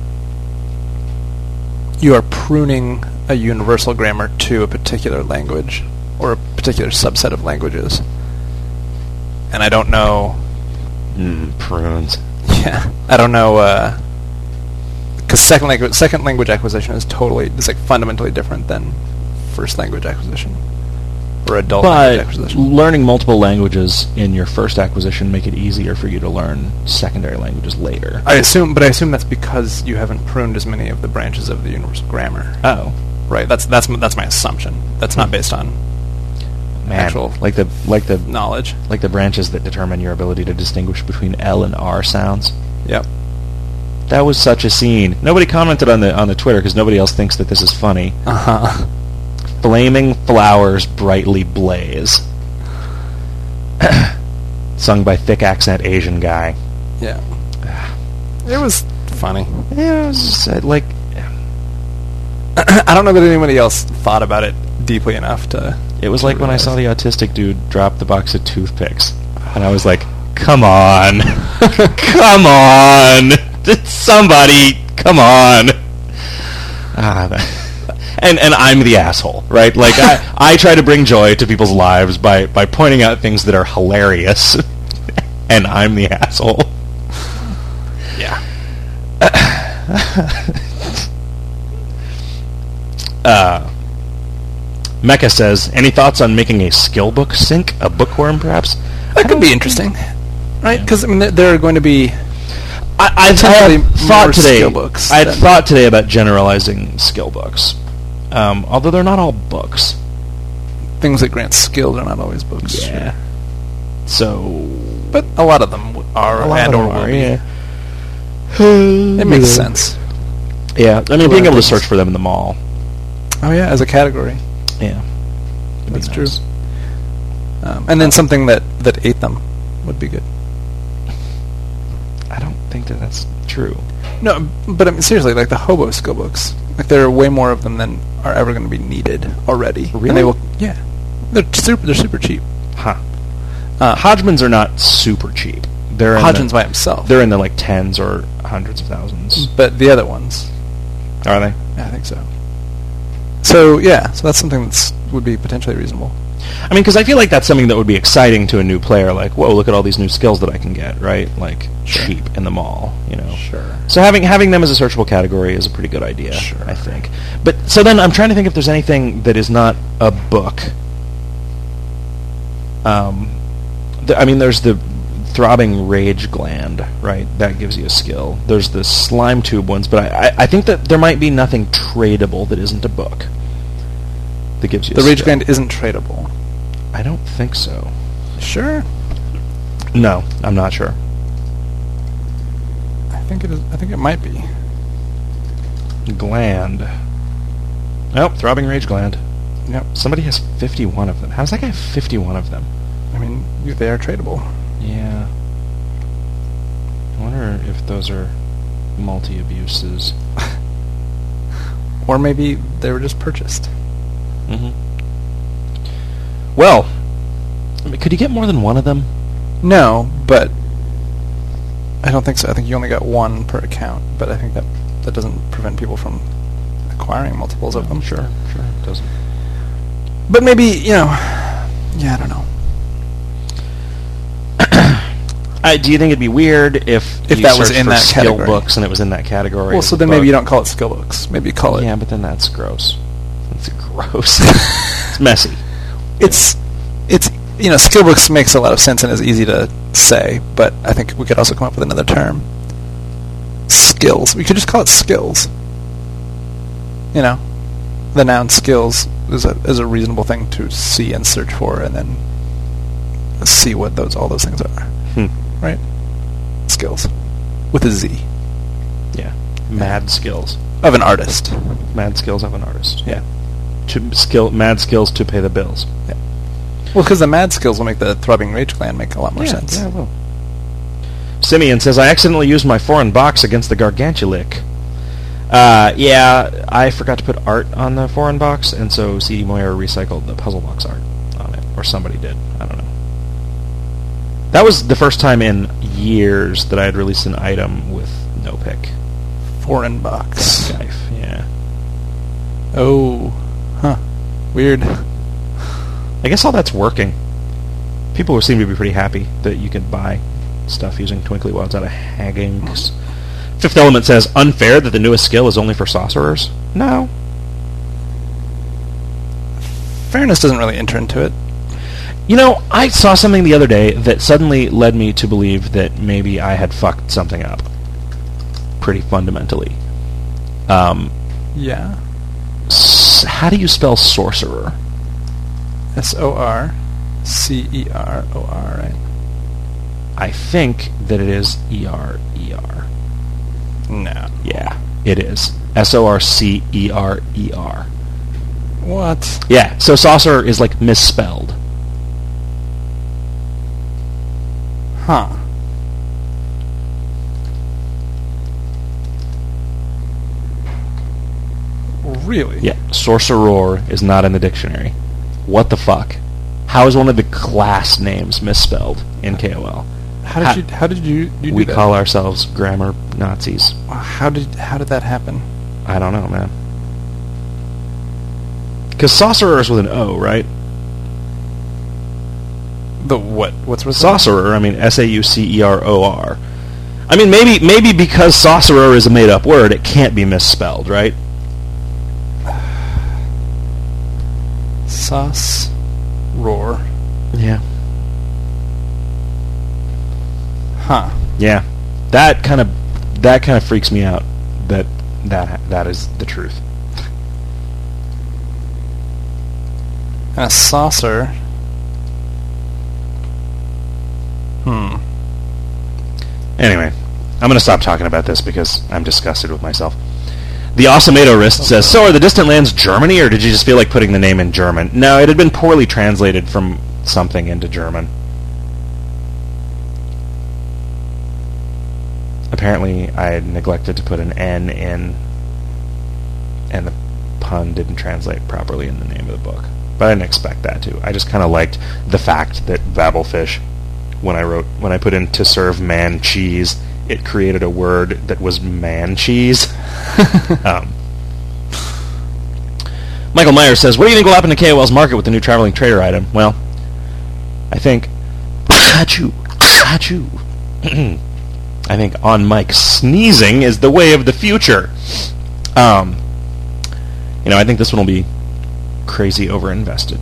you are pruning a universal grammar to a particular language or a particular subset of languages, and I don't know. Mm, prunes. Yeah, I don't know. Uh, Because second language, second language acquisition is totally, it's like fundamentally different than first language acquisition or adult but language acquisition. Learning multiple languages in your first acquisition make it easier for you to learn secondary languages later. I assume, but I assume that's because you haven't pruned as many of the branches of the universal grammar. Oh, right. That's that's that's my assumption. That's not based on Man, actual like the like the knowledge, like the branches that determine your ability to distinguish between L and R sounds. Yep. That was such a scene. Nobody commented on the on the Twitter because nobody else thinks that this is funny. Uh-huh. Flaming flowers brightly blaze. Sung by thick accent Asian guy. Yeah. It was funny. Yeah, it was just, uh, like... I don't know that anybody else thought about it deeply enough to... It was like when I saw the autistic dude drop the box of toothpicks. And I was like, come on. Come on. Somebody, come on. Ah, and and I'm the asshole, right? Like I, I try to bring joy to people's lives by, by pointing out things that are hilarious, and I'm the asshole. Yeah. uh, Mecca says, any thoughts on making a skill book sync, a bookworm perhaps? That could be interesting, right? Because I mean, there are going to be. I, I, I had thought today. Skill books I had thought today about generalizing skill books, um, although they're not all books. Things that grant skill are not always books. Yeah. So, but a lot of them are, a lot and of or them will are, be. Yeah. It makes sense. Yeah, I mean, being able to search for them in the mall. Oh yeah, as a category. Yeah, It'd that's nice. true. Um, and then something that, that ate them would be good. I don't think that that's true. No, but I mean, seriously, like the hobo skill books, like there are way more of them than are ever going to be needed already. Really? And they will, yeah. They're super. They're super cheap. Huh. Uh, Hodgman's are not super cheap. They're Hodgman's in the, by himself. They're in the like tens or hundreds of thousands. But the other ones, are they? Yeah, I think so. So yeah, so that's something that would be potentially reasonable. I mean, because I feel like that's something that would be exciting to a new player. Like, whoa, look at all these new skills that I can get, right? Like, sure. cheap in the mall, you know. Sure. So having having them as a searchable category is a pretty good idea, sure. I think. But so then I'm trying to think if there's anything that is not a book. Um, th- I mean, there's the throbbing rage gland, right? That gives you a skill. There's the slime tube ones, but I, I, I think that there might be nothing tradable that isn't a book that gives you the a rage skill. gland isn't tradable. I don't think so. Sure. No, I'm not sure. I think it is. I think it might be. Gland. Nope, throbbing rage gland. Yep. Somebody has fifty-one of them. How does that guy have fifty-one of them? I mean, they are tradable. Yeah. I wonder if those are multi-abuses. Or maybe they were just purchased. Mm-hmm. Well, I mean, could you get more than one of them? No, but I don't think so. I think you only got one per account, but I think that that doesn't prevent people from acquiring multiples of them. Sure, sure, it doesn't. But maybe, you know, yeah, I don't know. Uh, do you think it'd be weird if if you that was searched in for that skill category books and it was in that category? Well, so then book? maybe you don't call it skill books. Maybe you call it. Yeah, but then that's gross. That's gross. It's messy. It's it's you know, skill books makes a lot of sense and is easy to say, but I think we could also come up with another term. Skills. We could just call it skills. You know, the noun skills is a is a reasonable thing to see and search for, and then see what those all those things are. Hmm. Right? Skills. With a Z. Yeah. Mad skills. Of an artist. Mad skills of an artist. Yeah. To skill, mad skills to pay the bills. Yeah. Well, because the mad skills will make the throbbing rage gland make a lot more yeah, sense. Yeah, it will. Simeon says, I accidentally used my foreign box against the Gargantulic. Uh, yeah, I forgot to put art on the foreign box, and so C D Moyer recycled the puzzle box art on it. Or somebody did. I don't know. That was the first time in years that I had released an item with no pick. Foreign box. Skype, yeah. Oh. Huh. Weird. I guess all that's working. People seem to be pretty happy that you can buy stuff using Twinkly while it's out of Haggings. Fifth Element says, unfair that the newest skill is only for sorcerers? No. Fairness doesn't really enter into it. You know, I saw something the other day that suddenly led me to believe that maybe I had fucked something up. Pretty fundamentally. Um, yeah. S- how do you spell sorcerer? S O R C E R O R, right? I think that it is E R E R. No. Yeah, it is. S O R C E R E R. What? Yeah, so sorcerer is like misspelled. Huh. Really? Yeah, sorcerer is not in the dictionary. What the fuck? How is one of the class names misspelled in K O L? How did how, you? How did you? you do we that? call ourselves grammar Nazis. How did how did that happen? I don't know, man. Because sorcerer is with an O, right? The what? What's with sorcerer? I mean, S A U C E R O R. I mean, maybe maybe because sorcerer is a made-up word, it can't be misspelled, right? Sauce, roar. Yeah. Huh. Yeah. That kind of that kind of freaks me out. That that that is the truth. And a saucer. Hmm. Anyway, I'm going to stop talking about this because I'm disgusted with myself. The Awesomato Wrist says, so are the Distant Lands Germany, or did you just feel like putting the name in German? No, it had been poorly translated from something into German. apparently I had neglected to put an N in, and the pun didn't translate properly in the name of the book. But I didn't expect that to. I just kind of liked the fact that Babelfish, when I wrote, when I put in to serve man cheese, it created a word that was man cheese. um, Michael Myers says, what do you think will happen to K O L's market with the new traveling trader item? Well, I think... Achoo! Achoo! I think on mic sneezing is the way of the future. Um, you know, I think this one will be crazy overinvested.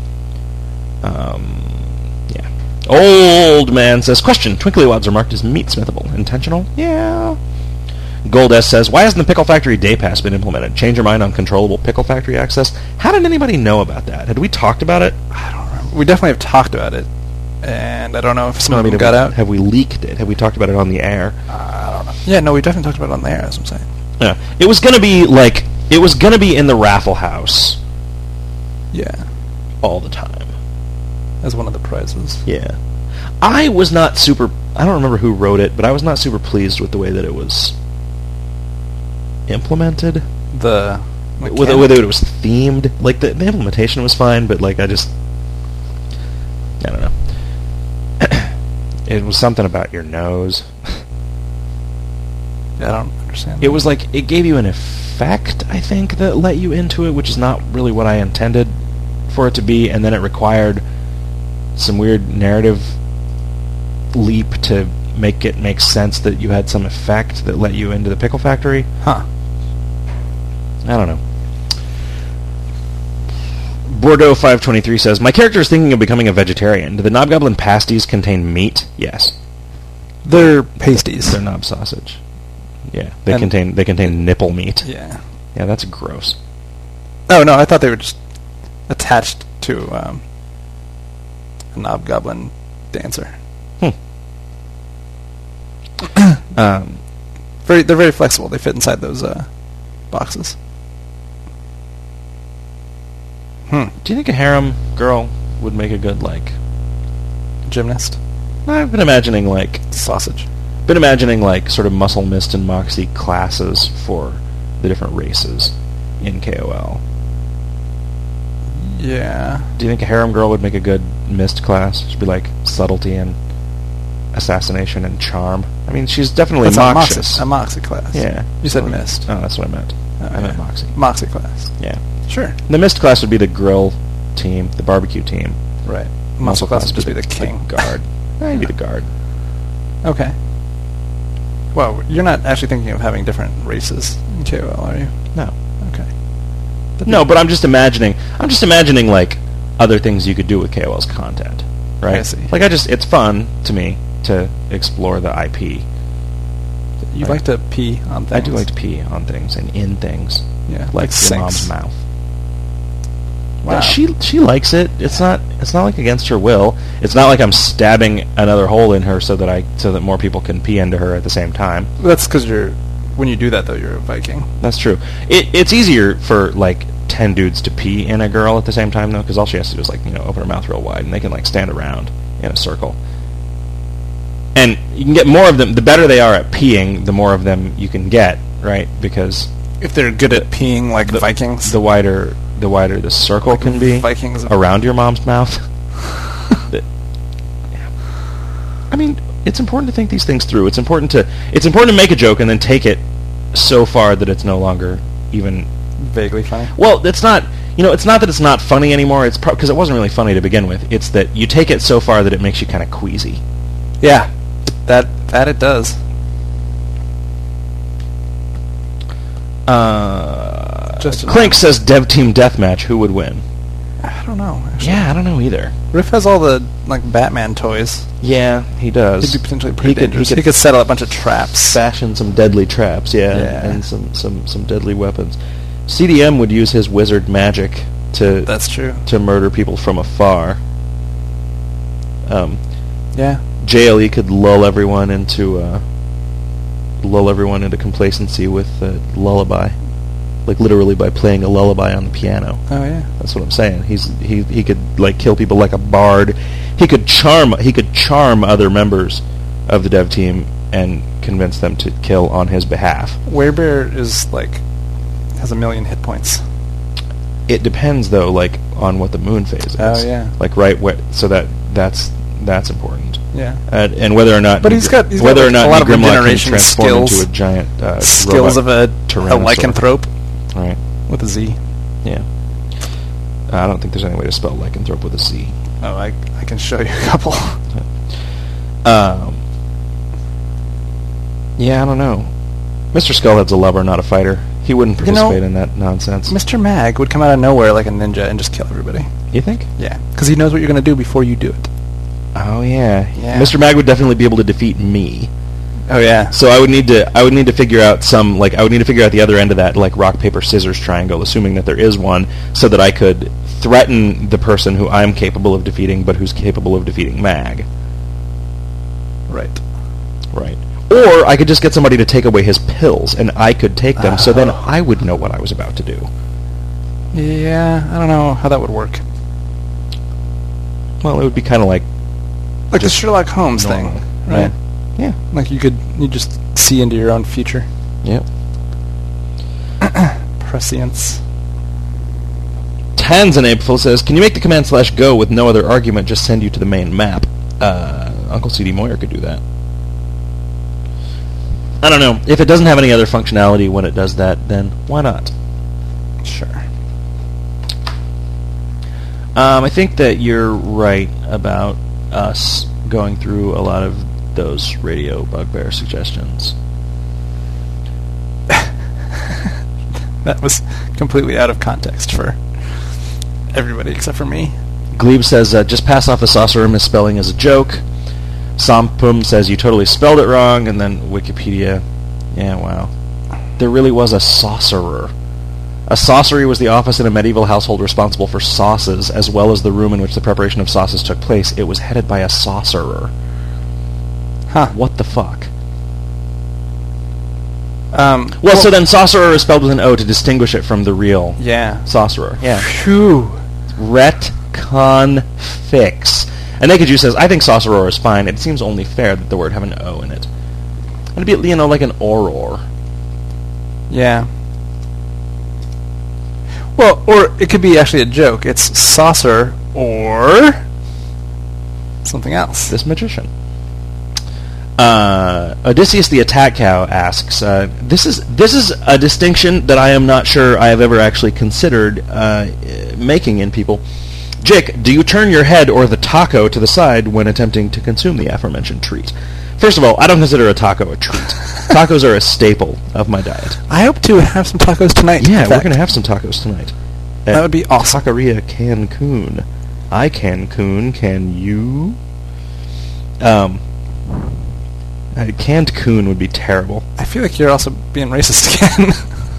Um, yeah. Old man says, question, twinkly wads are marked as meat-smithable. Intentional? Yeah. Gold S says, why hasn't the Pickle Factory Day Pass been implemented? Change your mind on controllable Pickle Factory access? How did anybody know about that? Had we talked about it? I don't remember. We definitely have talked about it, and I don't know if some no, of I mean, them got we, out. Have we leaked it? Have we talked about it on the air? Uh, I don't know. Yeah, no, we definitely talked about it on the air, as I'm saying. Yeah. It was going to be, like, it was going to be in the raffle house. Yeah. All the time. As one of the prizes. Yeah. I was not super... I don't remember who wrote it, but I was not super pleased with the way that it was implemented. The... With the way that it was themed. Like, the, the implementation was fine, but, like, I just... I don't know. It was something about your nose. Yeah, I don't understand. It was like, it gave you an effect, I think, that let you into it, which is not really what I intended for it to be, and then it required some weird narrative leap to make it make sense that you had some effect that let you into the Pickle Factory. Huh. I don't know. Bordeaux five twenty-three says, my character is thinking of becoming a vegetarian. Do the Knobgoblin pasties contain meat? Yes. They're pasties. They're knob sausage. Yeah, they And- contain they contain nipple meat. Yeah. Yeah, that's gross. Oh, no, I thought they were just attached to um, a Knobgoblin dancer. Hmm. um, Very, they're very flexible. They fit inside those uh, boxes. Hmm. do you think a harem girl would make a good, like... Gymnast. I've been imagining, like... Sausage. Been imagining, like, sort of Muscle Mist and Moxie classes for the different races in K O L. Yeah. Do you think a harem girl would make a good Mist class? She'd be like subtlety and assassination and charm. I mean, she's definitely That's Moxious. a Moxie, a Moxie class. Yeah. You said Oh, Mist. Oh, that's what I meant. Oh, I meant yeah. Moxie. Moxie class. Yeah. Sure. The Mist class would be the grill team, the barbecue team. Right. Muscle class would just be the king. guard. Eh, he'd be the guard. Okay. Well, you're not actually thinking of having different races in K O L, are you? No. Okay. No, but I'm just imagining. I'm just imagining like other things you could do with K O L's content, right? I see. Like I just, it's fun to me to explore the I P. You Right. like to pee on things. I do like to pee on things and in things, Yeah, like, like your sinks. mom's mouth. Wow. But she she likes it. It's not it's not like against her will. It's not like I'm stabbing another hole in her so that I so that more people can pee into her at the same time. That's because you're... When you do that, though, you're a Viking. That's true. It it's easier for like ten dudes to pee in a girl at the same time though, because all she has to do is like you know open her mouth real wide and they can like stand around in a circle. And you can get more of them. The better they are at peeing, the more of them you can get, right? Because If they're good at peeing like the, Vikings. the wider the wider the circle Like can be Vikings. around your mom's mouth. That- yeah. I mean, it's important to think these things through. It's important to it's important to make a joke and then take it so far that it's no longer even Vaguely funny. well. It's not. You know, it's not that it's not funny anymore. It's because it wasn't really funny to begin with. It's that you take it so far that it makes you kind of queasy. Yeah. That, that it does. Uh, Just Clink says Dev Team Deathmatch. Who would win? I don't know, actually. Yeah, I don't know either. Riff has all the, like, Batman toys. Yeah, he does. He'd be potentially pretty He could- he dangerous. could- He could set up a bunch of traps. Fashion some deadly traps, yeah, Yeah. and some, some, some deadly weapons. C D M would use his wizard magic to That's true. to murder people from afar. Um, Yeah. J L E could lull everyone into uh, lull everyone into complacency with a lullaby, like literally by playing a lullaby on the piano. Oh, yeah. That's what I'm saying. He's he he could like kill people like a bard. He could charm he could charm other members of the dev team and convince them to kill on his behalf. Werebear is like has a million hit points. It depends though, like on what the moon phase is. Oh yeah. Like right, wh- so that that's that's important. Yeah. Uh, and whether or not, but he's got he's whether got, or not a lot of Grimlock can regeneration transform skills, into a giant uh, skills of a, a tyrannosaur. lycanthrope, right? With a Z. Yeah. Uh, I don't think there's any way to spell lycanthrope with a Z. Oh, I I can show you a couple. um. Yeah, I don't know. Mister Skullhead's a lover, not a fighter. He wouldn't participate you know, in that nonsense. Mister Mag would come out of nowhere like a ninja and just kill everybody. You think? Yeah, because he knows what you're going to do before you do it. Oh yeah. yeah. Mister Mag would definitely be able to defeat me. Oh yeah. So I would need to I would need to figure out some like I would need to figure out the other end of that like rock paper scissors triangle, assuming that there is one, so that I could threaten the person who I'm capable of defeating, but who's capable of defeating Mag. Right. Right. Or I could just get somebody to take away his pills, and I could take them, oh. so then I would know what I was about to do. Yeah, I don't know how that would work. Well, it would be kind of like... Like the Sherlock Holmes normal. thing, right? Yeah. yeah. Like you could you just see into your own future. Yep. Prescience. Tanzanapeful says, can you make the command slash go with no other argument, just send you to the main map? Uh, Uncle C D Moyer could do that. I don't know. If it doesn't have any other functionality when it does that, then why not? Sure. Um, I think that you're right about us going through a lot of those radio bugbear suggestions. That was completely out of context for everybody except for me. Glebe says, uh, just pass off the saucer misspelling as a joke. Sompum says, you totally spelled it wrong, and then Wikipedia. Yeah, wow. There really was a saucerer. A saucery was the office in a medieval household responsible for sauces, as well as the room in which the preparation of sauces took place. It was headed by a saucerer. Huh. What the fuck? Um, well, well, so then saucerer is spelled with an O to distinguish it from the real yeah. saucerer. Yeah. Phew. Retcon fix. And Naked Jew says, I think saucerer is fine. It seems only fair that the word have an O in it. It'd be, you know, like an auror. Yeah. Well, or it could be actually a joke. It's saucer or something else. This magician. Uh, Odysseus the Attack Cow asks, uh, this is this is a distinction that I am not sure I have ever actually considered uh, making in people. Jake, do you turn your head or the taco to the side when attempting to consume the aforementioned treat? First of all, I don't consider a taco a treat. Tacos are a staple of my diet. I hope to have some tacos tonight. Yeah, we're going to have some tacos tonight. That would be awesome. Taqueria Cancun. I Cancun, can you? Um, uh, canned coon would be terrible. I feel like you're also being racist again.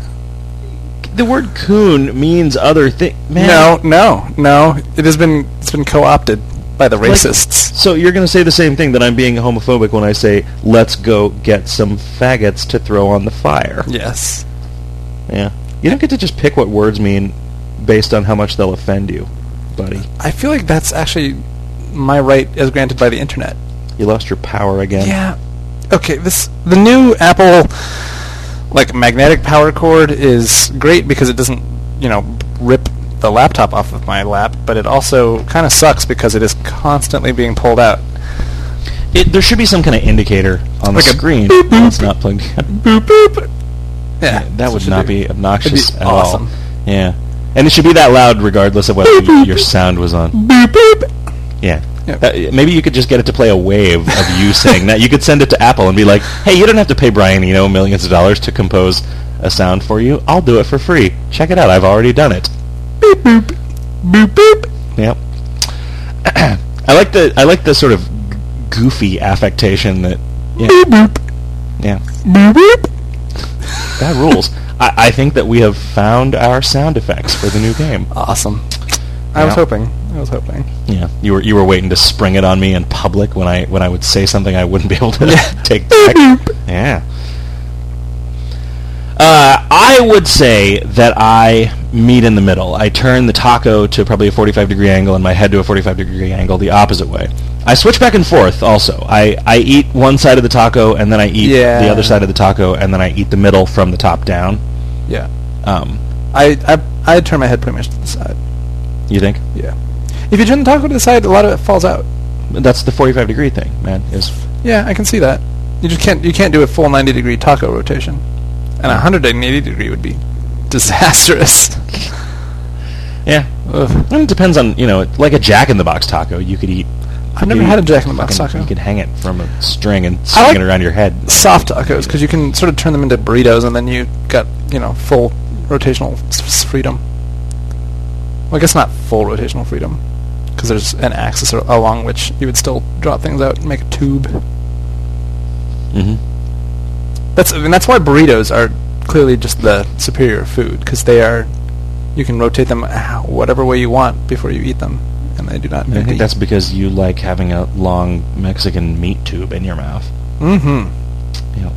The word coon means other thing. No, no, no. It has been it's been co-opted by the racists. Like, so you're going to say the same thing, that I'm being homophobic when I say, let's go get some faggots to throw on the fire. Yes. Yeah. You don't get to just pick what words mean based on how much they'll offend you, buddy. I feel like that's actually my right as granted by the internet. You lost your power again. Yeah. Okay, this the new Apple like magnetic power cord is great because it doesn't, you know, rip the laptop off of my lap, but it also kind of sucks because it is constantly being pulled out. It, there should be some kind of indicator on like the screen when it's not plugged in. Boop, boop. Yeah, yeah, that would not be obnoxious be at awesome. all. Yeah, and it should be that loud regardless of whether boop, your sound was on. Boop, boop. Yeah. Yep. Uh, maybe you could just get it to play a wave of you saying that. You could send it to Apple and be like, hey, you don't have to pay Brian Eno millions of dollars to compose a sound for you. I'll do it for free. Check it out. I've already done it. Beep, boop. Boop, boop. Yep. I like the I like the sort of goofy affectation that... Yeah. Boop, boop. Yeah. Boop, boop. That rules. I, I think that we have found our sound effects for the new game. Awesome. I yeah. was hoping. I was hoping. Yeah, you were you were waiting to spring it on me in public when I when I would say something I wouldn't be able to yeah. take back. Yeah. Uh, I would say that I meet in the middle. I turn the taco to probably a forty-five degree angle and my head to a forty-five degree angle the opposite way. I switch back and forth also. I, I eat one side of the taco, and then I eat Yeah. the other side of the taco, and then I eat the middle from the top down. Yeah. Um, I, I, I turn my head pretty much to the side. you think? Yeah. If you turn the taco to the side, a lot of it falls out. That's the forty-five degree thing, man. Is Yeah, I can see that. You just can't you can't do a full ninety degree taco rotation. And a one hundred eighty degree would be disastrous. Yeah. Ugh. And it depends on, you know, like a Jack in the Box taco, you could eat. I've never you had a eat Jack in the Box fucking- taco. You could hang it from a string and I swing like it around your head. Soft tacos, because you can sort of turn them into burritos, and then you got, you know, full rotational s- s- freedom. Well, I guess not full rotational freedom, because there's an axis ar- along which you would still draw things out and make a tube. Mm-hmm. That's I mean, that's why burritos are clearly just the superior food, because they are, you can rotate them ah, whatever way you want before you eat them, and they do not. I think that's because you like having a long Mexican meat tube in your mouth. Mm-hmm. Yep.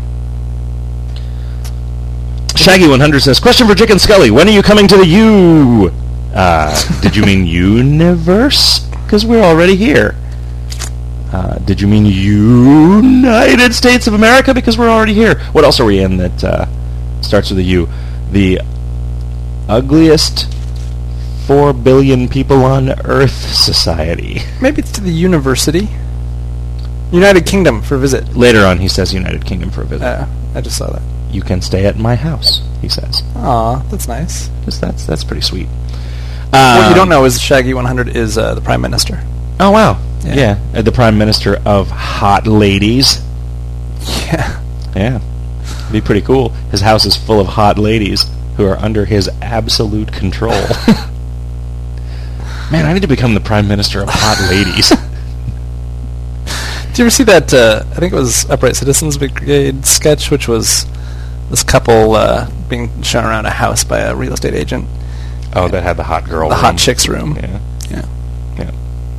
Shaggy one hundred says, question for Jick and Scully, when are you coming to the U? Uh, did you mean universe? Because we're already here. Uh, did you mean United States of America? Because we're already here. What else are we in that uh, starts with a U? The ugliest four billion people on Earth society. Maybe it's to the university. United Kingdom for visit. Later on, he says United Kingdom for a visit. Uh, I just saw that. You can stay at my house, he says. Aw, that's nice. Just, that's that's pretty sweet. What you Um, don't know is Shaggy one hundred is uh, the Prime Minister. Oh, wow. Yeah. Yeah, uh, the Prime Minister of Hot Ladies. Yeah. Yeah. It'd be pretty cool. His house is full of hot ladies who are under his absolute control. Man, I need to become the Prime Minister of Hot Ladies. Did you ever see that, uh, I think it was Upright Citizens Brigade sketch, which was this couple uh, being shown around a house by a real estate agent? Oh, that had the hot girl The room. hot chicks room. Yeah. Yeah. Yeah.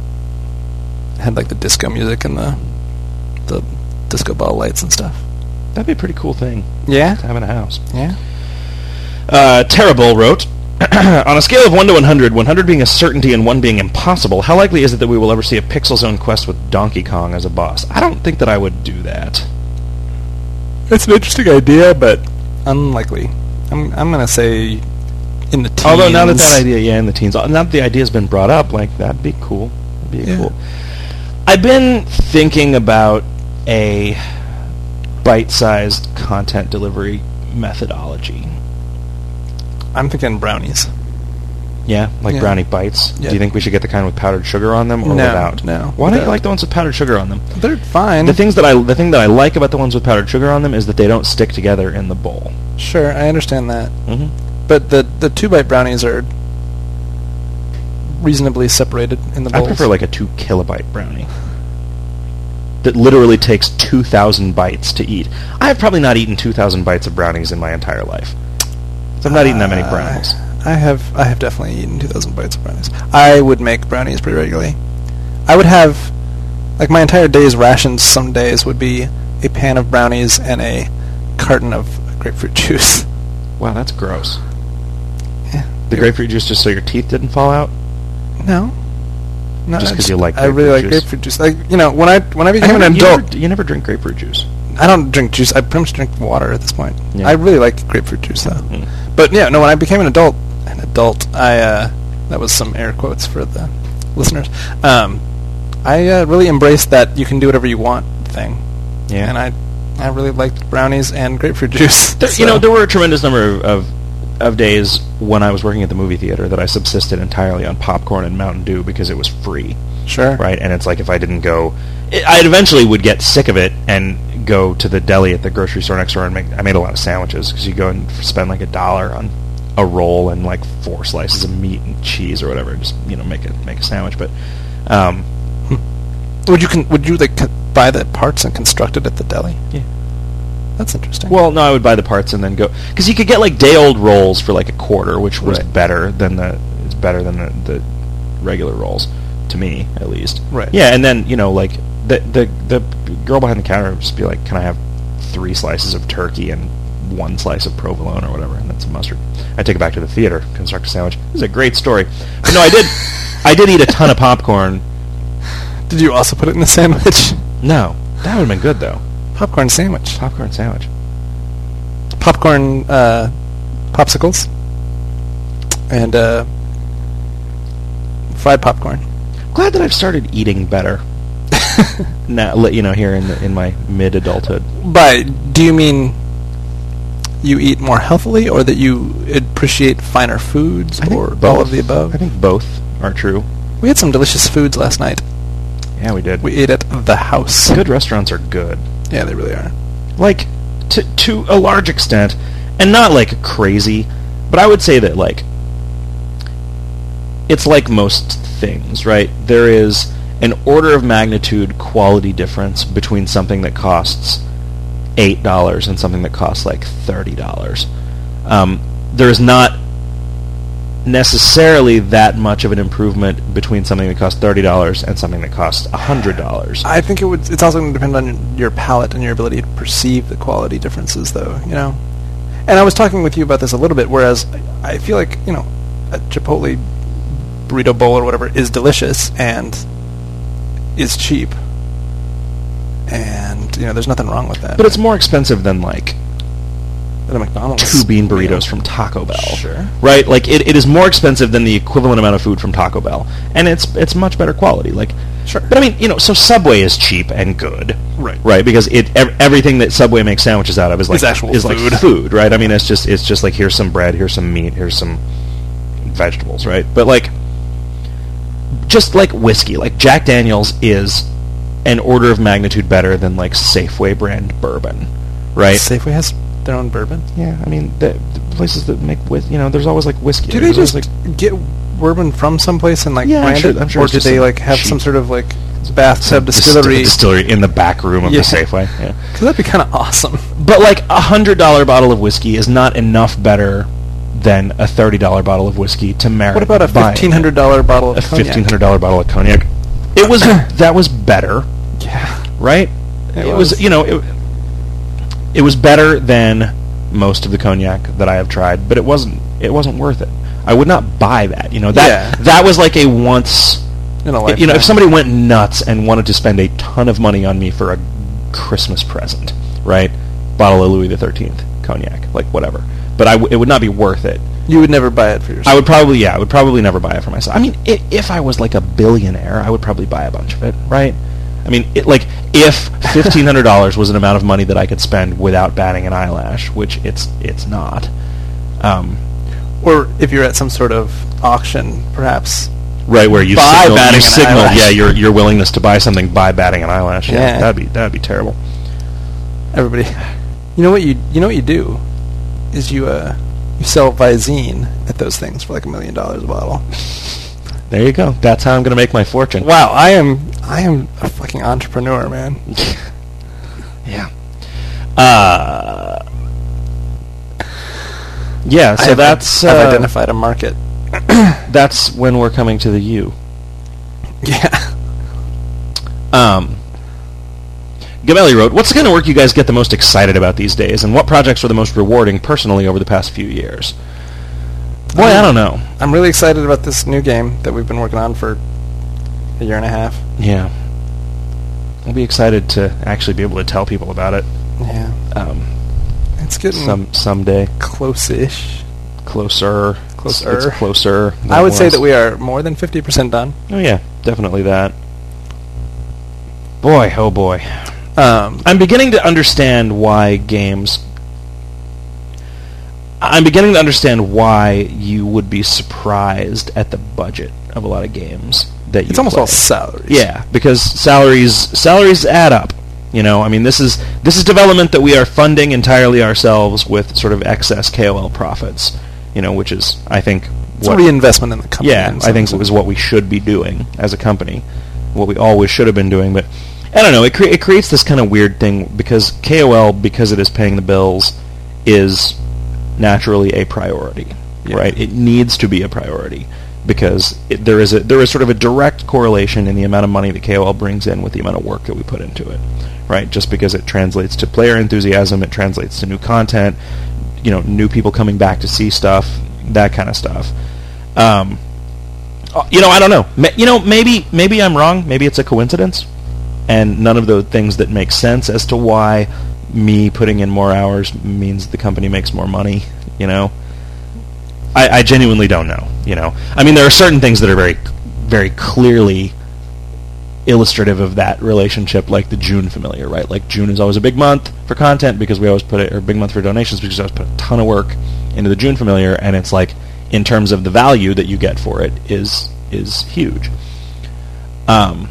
It had like the disco music and the the disco ball lights and stuff. That'd be a pretty cool thing Yeah? to have in a house. Yeah. Uh, Terrible wrote, on a scale of one to one hundred, one hundred being a certainty and one being impossible, how likely is it that we will ever see a Pixel Zone quest with Donkey Kong as a boss? I don't think that I would do that. It's an interesting idea, but unlikely. I'm I'm gonna say in the teens. Although now that that idea, yeah, in the teens, now that the idea's been brought up, like, that'd be cool. That'd be Yeah. cool. I've been thinking about a bite-sized content delivery methodology. I'm thinking brownies. Yeah, like Yeah. brownie bites. Yeah. Do you think we should get the kind with powdered sugar on them or No, without? no, Why don't you without. like the ones with powdered sugar on them? They're fine. The things that I the thing that I like about the ones with powdered sugar on them is that they don't stick together in the bowl. Sure, I understand that. Mm-hmm. But the the two bite brownies are reasonably separated in the I bowls. prefer like a two kilobyte brownie that literally takes two thousand bites to eat. I have probably not eaten two thousand bites of brownies in my entire life. So I'm not eating that many Uh, brownies. I have I have definitely eaten two thousand bites of brownies. I would make brownies pretty regularly. I would have, like, my entire day's rations some days would be a pan of brownies and a carton of grapefruit juice. Wow, that's gross. Yeah. The grapefruit juice just so your teeth didn't fall out? No. No, Just I 'cause you like I really like grapefruit juice? grapefruit juice. Like, you know, when I when I became never- an you adult, never- you never drink grapefruit juice. I don't drink juice. I pretty much drink water at this point. Yeah. I really like grapefruit juice, though. Mm. But yeah, no. When I became an adult, an adult, I uh, that was some air quotes for the listeners. Um, I uh, really embraced that you can do whatever you want thing. Yeah. And I, I really liked brownies and grapefruit juice. There, so. You know, there were a tremendous number of, of of days when I was working at the movie theater that I subsisted entirely on popcorn and Mountain Dew because it was free. Sure. Right, and it's like if I didn't go, it, I eventually would get sick of it and go to the deli at the grocery store next door and make. I made a lot of sandwiches because you go and spend like a dollar on a roll and like four slices of meat and cheese or whatever. Just you know make a make a sandwich. But um, Would you con- would you like co- buy the parts and construct it at the deli? Yeah. That's interesting. well, no, I would buy the parts and then go because you could get like day old rolls for like a quarter, which was Right. better than the it's better than the, the regular rolls to me at least. Right. Yeah, and then you know like the the the girl behind the counter would just be like, "Can I have three slices of turkey and one slice of provolone or whatever?" And that's a mustard. I take it back to the theater, construct a sandwich. This is a great story. But no, I did I did eat a ton of popcorn Did you also put it in the sandwich? No. That would have been good, though. Popcorn sandwich. Popcorn sandwich. Popcorn uh, popsicles. And uh, fried popcorn. Glad that I've started eating better. Now, you know, here in the, in my mid-adulthood. But do you mean you eat more healthily, or that you appreciate finer foods, or both. all of the above? I think both are true. We had some delicious foods last night. Yeah, we did. We ate at The House. Good restaurants are good. Yeah, they really are. Like, to to a large extent, and not, like, crazy, but I would say that, like, it's like most things, right? There is an order of magnitude quality difference between something that costs eight dollars and something that costs like thirty dollars. Um, there is not necessarily that much of an improvement between something that costs thirty dollars and something that costs one hundred dollars. I think it would. It's also going to depend on your palate and your ability to perceive the quality differences, though, you know? And I was talking with you about this a little bit, whereas I feel like, you know, a Chipotle burrito bowl or whatever is delicious and is cheap, and you know there's nothing wrong with that. But it's more expensive than like than a McDonald's two bean burritos meal. from Taco Bell. Sure. Right? Like it, it is more expensive than the equivalent amount of food from Taco Bell, and it's it's much better quality. Like, sure. But I mean, you know, so Subway is cheap and good, right? Right, because it ev- everything that Subway makes sandwiches out of is like is actual is food. like food, right? I mean, it's just it's just like here's some bread, here's some meat, here's some vegetables, right? But like, just like whiskey, like Jack Daniel's is an order of magnitude better than like Safeway brand bourbon, right? Safeway has their own bourbon. Yeah, I mean the, the places that make whis- you know, there's always like whiskey. Do they there's just always, like, get bourbon from someplace and like Yeah, I'm brand sure- it, I'm sure or it's do just they some like have some cheap- sort of like bathtub some distillery? dis- distillery in the back room of Yeah. the Safeway. Yeah, Because that'd be kind of awesome. but like a hundred dollar bottle of whiskey is not enough better than a thirty dollar bottle of whiskey to merit. What about a buying fifteen hundred dollar bottle of a cognac? fifteen hundred dollar bottle of cognac? It was that was better, Yeah, right? It It, was. was. you know, it, it was better than most of the cognac that I have tried, but it wasn't. It wasn't worth it. I would not buy that. You know, that Yeah. that was like a once. in a You know, lifetime. if somebody went nuts and wanted to spend a ton of money on me for a Christmas present, right? Bottle of Louis the thirteenth cognac, like whatever. But I w- it would not be worth it. you would never buy it for yourself. I would probably, yeah, I would probably never buy it for myself. I mean, i- if I was like a billionaire, I would probably buy a bunch of it, right? I mean, it, like if fifteen hundred dollars was an amount of money that I could spend without batting an eyelash, which it's it's not. Um, Or if you're at some sort of auction, perhaps. right where you By signal, batting you an signal eyelash. yeah, your your willingness to buy something by batting an eyelash. Yeah, Yeah. that'd be that'd be terrible. Everybody, you know what you you know what you do is you uh you sell Visine at those things for like a million dollars a bottle. There you go. That's how I'm going to make my fortune. Wow, I am I am a fucking entrepreneur, man. Yeah. Uh. Yeah. I So have- that's I've uh, identified a market. that's when we're coming to the U. Yeah. Um, Gamelli wrote, what's the kind of work you guys get the most excited about these days, and what projects were the most rewarding personally over the past few years? Boy, I don't know. I'm really excited about this new game that we've been working on for a year and a half. Yeah. I'll be excited to actually be able to tell people about it Yeah. um, It's getting some someday. close-ish. Closer. Closer. It's, it's closer. than I would it say was. that we are more than fifty percent done. Oh, yeah. Definitely that. Boy, oh boy. Um, I'm beginning to understand why games... I'm beginning to understand why you would be surprised at the budget of a lot of games that you it's almost play. all salaries. Yeah, because salaries salaries add up. You know, I mean, this is this is development that we are funding entirely ourselves with sort of excess K O L profits. You know, which is, I think, It's what a reinvestment in the company. yeah, in I think some was sense. what we should be doing as a company, what we always should have been doing. But I don't know, it, cre- it creates this kind of weird thing because K O L, because it is paying the bills, is naturally a priority, Yeah. right? It needs to be a priority because it, there is a there is sort of a direct correlation in the amount of money that K O L brings in with the amount of work that we put into it, right? Just because it translates to player enthusiasm, it translates to new content, you know, new people coming back to see stuff, that kind of stuff. Um, you know, I don't know. You know, maybe maybe I'm wrong. Maybe it's a coincidence, and none of the things that make sense as to why me putting in more hours means the company makes more money. You know, I, I genuinely don't know. You know, I mean, there are certain things that are very, very clearly illustrative of that relationship, like the June Familiar, right? Like June is always a big month for content because we always put it, or big month for donations because we always put a ton of work into the June Familiar, and it's like, in terms of the value that you get for it, is is huge. Um,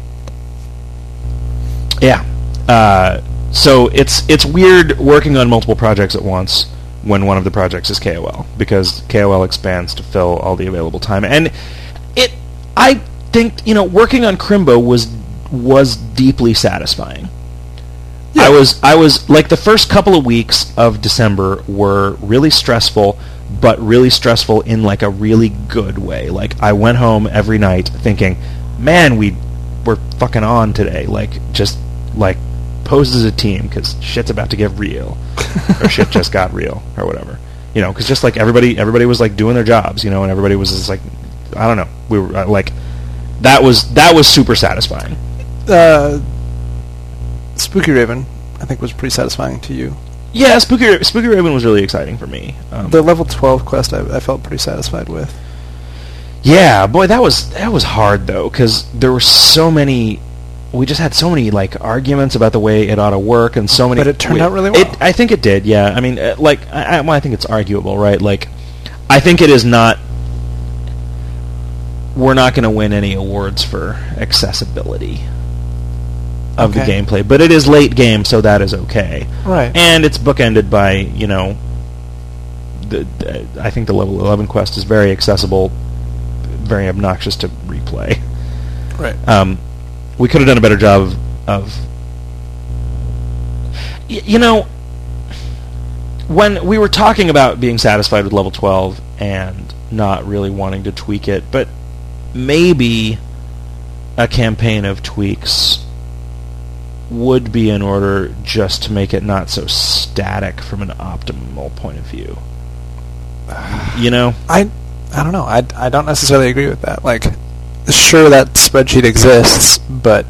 yeah. Uh, so it's it's weird working on multiple projects at once when one of the projects is K O L, because K O L expands to fill all the available time, and it I. think, you know, working on Crimbo was was deeply satisfying. Yeah. I was I was like, the first couple of weeks of December were really stressful, but really stressful in like a really good way. Like, I went home every night thinking, man, we were fucking on today. Like, just like pose as a team because shit's about to get real, or shit just got real, or whatever. You know, because just like everybody everybody was like doing their jobs, you know, and everybody was just like, I don't know, we were uh, like. That was that was super satisfying. Uh, Spooky Raven, I think, was pretty satisfying to you. Yeah, Spooky Spooky Raven was really exciting for me. Um, the level twelve quest, I, I felt pretty satisfied with. Yeah, boy, that was that was hard though, because there were so many. We just had so many like arguments about the way it ought to work, and so many. But it turned we, out really well. It, I think it did. Yeah, I mean, uh, like, I, I, well, I think it's arguable, right? Like, I think it is not. We're not going to win any awards for accessibility of okay. the gameplay, but it is late game, so that is okay. Right. And it's bookended by, you know, the, the, I think the level eleven quest is very accessible, very obnoxious to replay. Right. Um, we could have done a better job of, of y- you know, when we were talking about being satisfied with level twelve and not really wanting to tweak it, but maybe a campaign of tweaks would be in order just to make it not so static from an optimal point of view. You know? I I don't know. I, I don't necessarily agree with that. Like, sure, that spreadsheet exists, but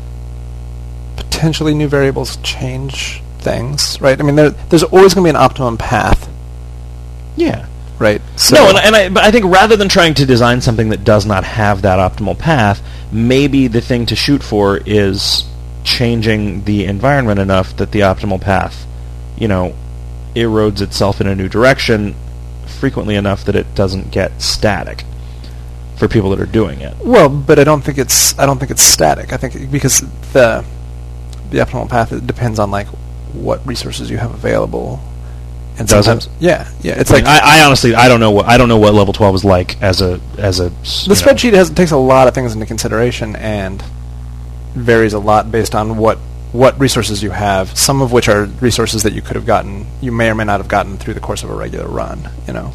potentially new variables change things, right? I mean, there, there's always going to be an optimum path. Yeah. Right. So no, and, and I, but I think rather than trying to design something that does not have that optimal path, maybe the thing to shoot for is changing the environment enough that the optimal path, you know, erodes itself in a new direction frequently enough that it doesn't get static for people that are doing it. Well, but I don't think it's I don't think it's static. I think because the the optimal path, it depends on like what resources you have available. And Does sometimes, it? Yeah, yeah. It's I like mean, I, I honestly, I don't know what I don't know what level twelve is like as a as a. The spreadsheet has takes a lot of things into consideration and varies a lot based on what what resources you have. Some of which are resources that you could have gotten, you may or may not have gotten through the course of a regular run. You know.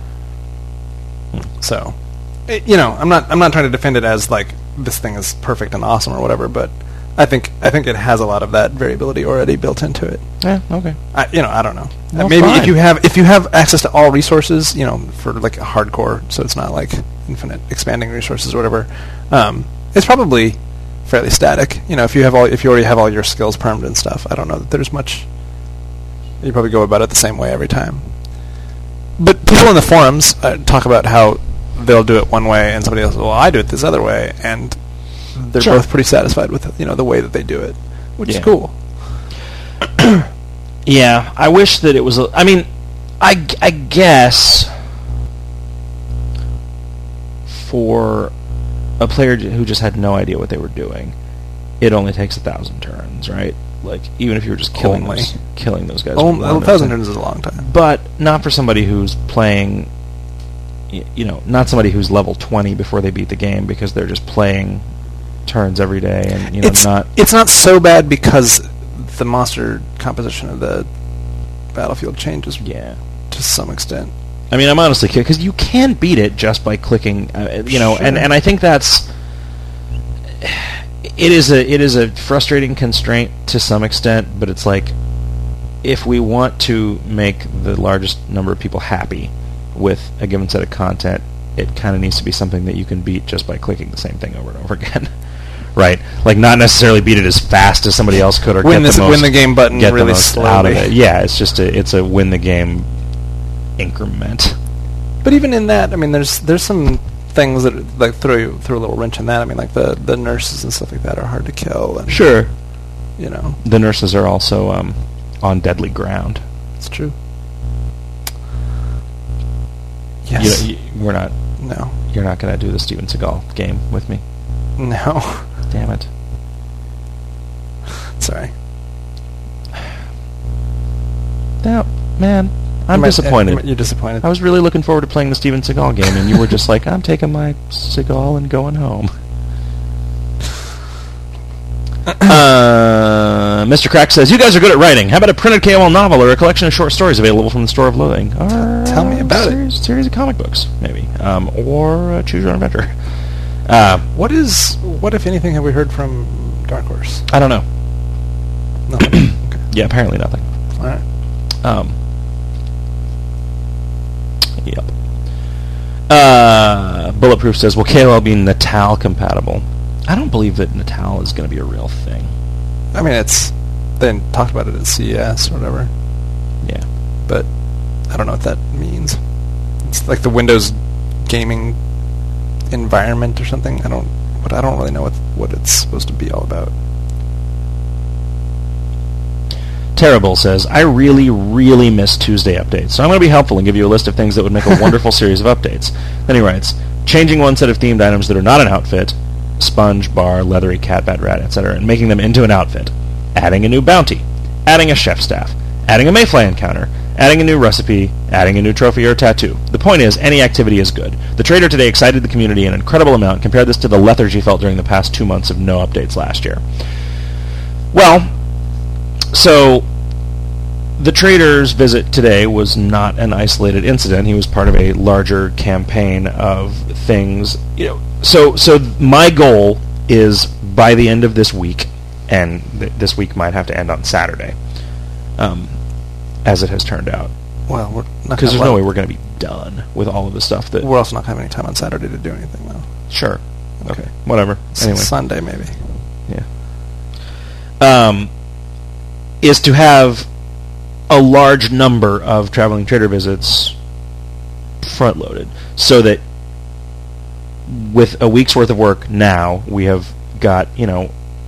Hmm. So, it, you know, I'm not I'm not trying to defend it as like this thing is perfect and awesome or whatever, but I think I think it has a lot of that variability already built into it. Yeah. Okay. I, you know, I don't know. Well, Maybe fine. if you have if you have access to all resources, you know, for like a hardcore, so it's not like infinite expanding resources or whatever. Um, it's probably fairly static. You know, if you have all if you already have all your skills permed and stuff, I don't know that there's much. You probably go about it the same way every time. But people in the forums uh, talk about how they'll do it one way, and somebody else, well, I do it this other way, and they're sure. both pretty satisfied with, you know, the way that they do it, which yeah. is cool. Yeah, I wish that it was. A, I mean, I, I guess for a player who just had no idea what they were doing, it only takes a thousand turns, right? Like, even if you were just killing Only. those, killing those guys. Only, a thousand turns is a long time, but not for somebody who's playing. You know, not somebody who's level twenty before they beat the game because they're just playing turns every day, and you know, it's not. It's not so bad because the monster composition of the battlefield changes. Yeah. To some extent. I mean, I'm honestly kidding, because you can beat it just by clicking, uh, you know, Sure. and, and I think that's it is a it is a frustrating constraint to some extent, but it's like, if we want to make the largest number of people happy with a given set of content, it kind of needs to be something that you can beat just by clicking the same thing over and over again. Right? Like, not necessarily beat it as fast as somebody else could, or win get this, the most, win the game button get really the most slowly. out of it. Yeah, it's just a, it's a win the game increment. But even in that, I mean, there's there's some things that like throw you throw a little wrench in that. I mean, like the, the nurses and stuff like that are hard to kill. And, sure. You know. The nurses are also um, on deadly ground. It's true. Yes. You, you, we're not. No. You're not going to do the Steven Seagal game with me. No. Damn it. Sorry. No, man. I'm Am I- disappointed. am- You're disappointed. I was really looking forward to playing the Steven Seagal game, and you were just like, I'm taking my Seagal and going home. uh, Mister Crack says, you guys are good at writing. How about a printed K O L novel or a collection of short stories available from the Store of Loathing? Or Tell me about series, it. Series of comic books, maybe. Um, or uh, Choose Your Own Adventure. Uh, what is, what if anything have we heard from Dark Horse? I don't know. Nothing. Okay. Yeah, apparently nothing. All right. Um. Yep. Uh, Bulletproof says, will K O L be Natal compatible? I don't believe that Natal is going to be a real thing. I mean, it's... They talked about it at C E S or whatever. Yeah. But I don't know what that means. It's like the Windows gaming environment or something. I don't... But I don't really know what what it's supposed to be all about. Terrible says, I really, really miss Tuesday updates, so I'm going to be helpful and give you a list of things that would make a wonderful series of updates. Then he writes, changing one set of themed items that are not an outfit, sponge, bar, leathery, cat, bat, rat, et cetera, and making them into an outfit. Adding a new bounty. Adding a chef staff. Adding a mayfly encounter. Adding a new recipe. Adding a new trophy or tattoo. The point is, any activity is good. The trader today excited the community an incredible amount. Compare this to the lethargy felt during the past two months of no updates last year. Well, so the trader's visit today was not an isolated incident. He was part of a larger campaign of things. You know, so so my goal is by the end of this week, and th- this week might have to end on Saturday, um, as it has turned out. Well, we're not because there's well, no way we're going to be done with all of the stuff that. We're also not having any time on Saturday to do anything, though. Sure. Okay. Whatever. S- Anyway. Sunday maybe. Yeah. Um, is to have a large number of traveling trader visits front-loaded, so that with a week's worth of work now, we have got, you know,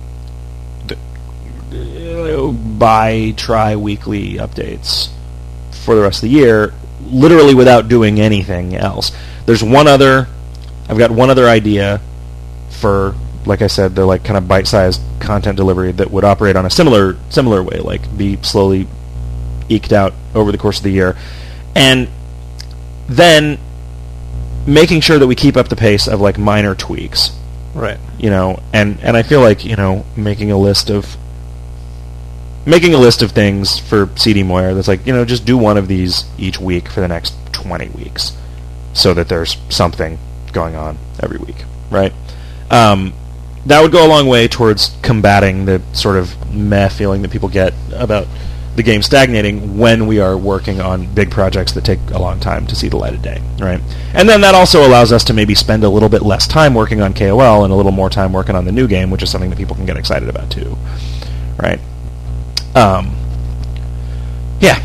bi, tri-weekly updates for the rest of the year, literally without doing anything else. There's one other, I've got one other idea for, like I said, they're like kind of bite-sized content delivery that would operate on a similar similar way, like be slowly eked out over the course of the year. And then making sure that we keep up the pace of like minor tweaks. Right. You know, and, and I feel like, you know, making a list of making a list of things for C D Moyer that's like, you know, just do one of these each week for the next twenty weeks so that there's something going on every week, right? Um, that would go a long way towards combating the sort of meh feeling that people get about the game stagnating when we are working on big projects that take a long time to see the light of day, right? And then that also allows us to maybe spend a little bit less time working on K O L and a little more time working on the new game, which is something that people can get excited about too, right? Um, yeah.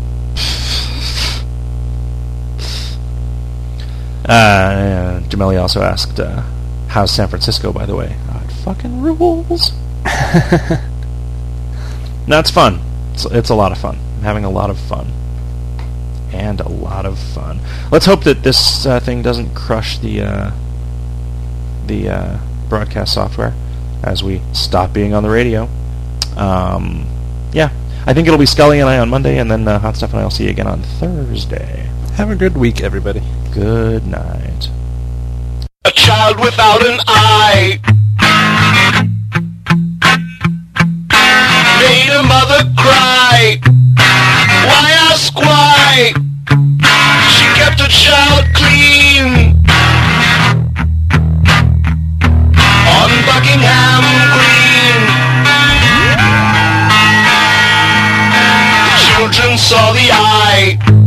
Uh, Jameli also asked, uh, how's San Francisco, by the way? Oh, it fucking rules. No, it's fun. It's, it's a lot of fun. I'm having a lot of fun. And a lot of fun. Let's hope that this uh, thing doesn't crush the uh, the uh, broadcast software as we stop being on the radio. Um, yeah. I think it'll be Scully and I on Monday, and then uh, Hot Stuff and I will see you again on Thursday. Have a good week, everybody. Good night. A child without an eye made a mother cry. Why ask why? She kept her child clean on Buckingham Green. The children saw the eye.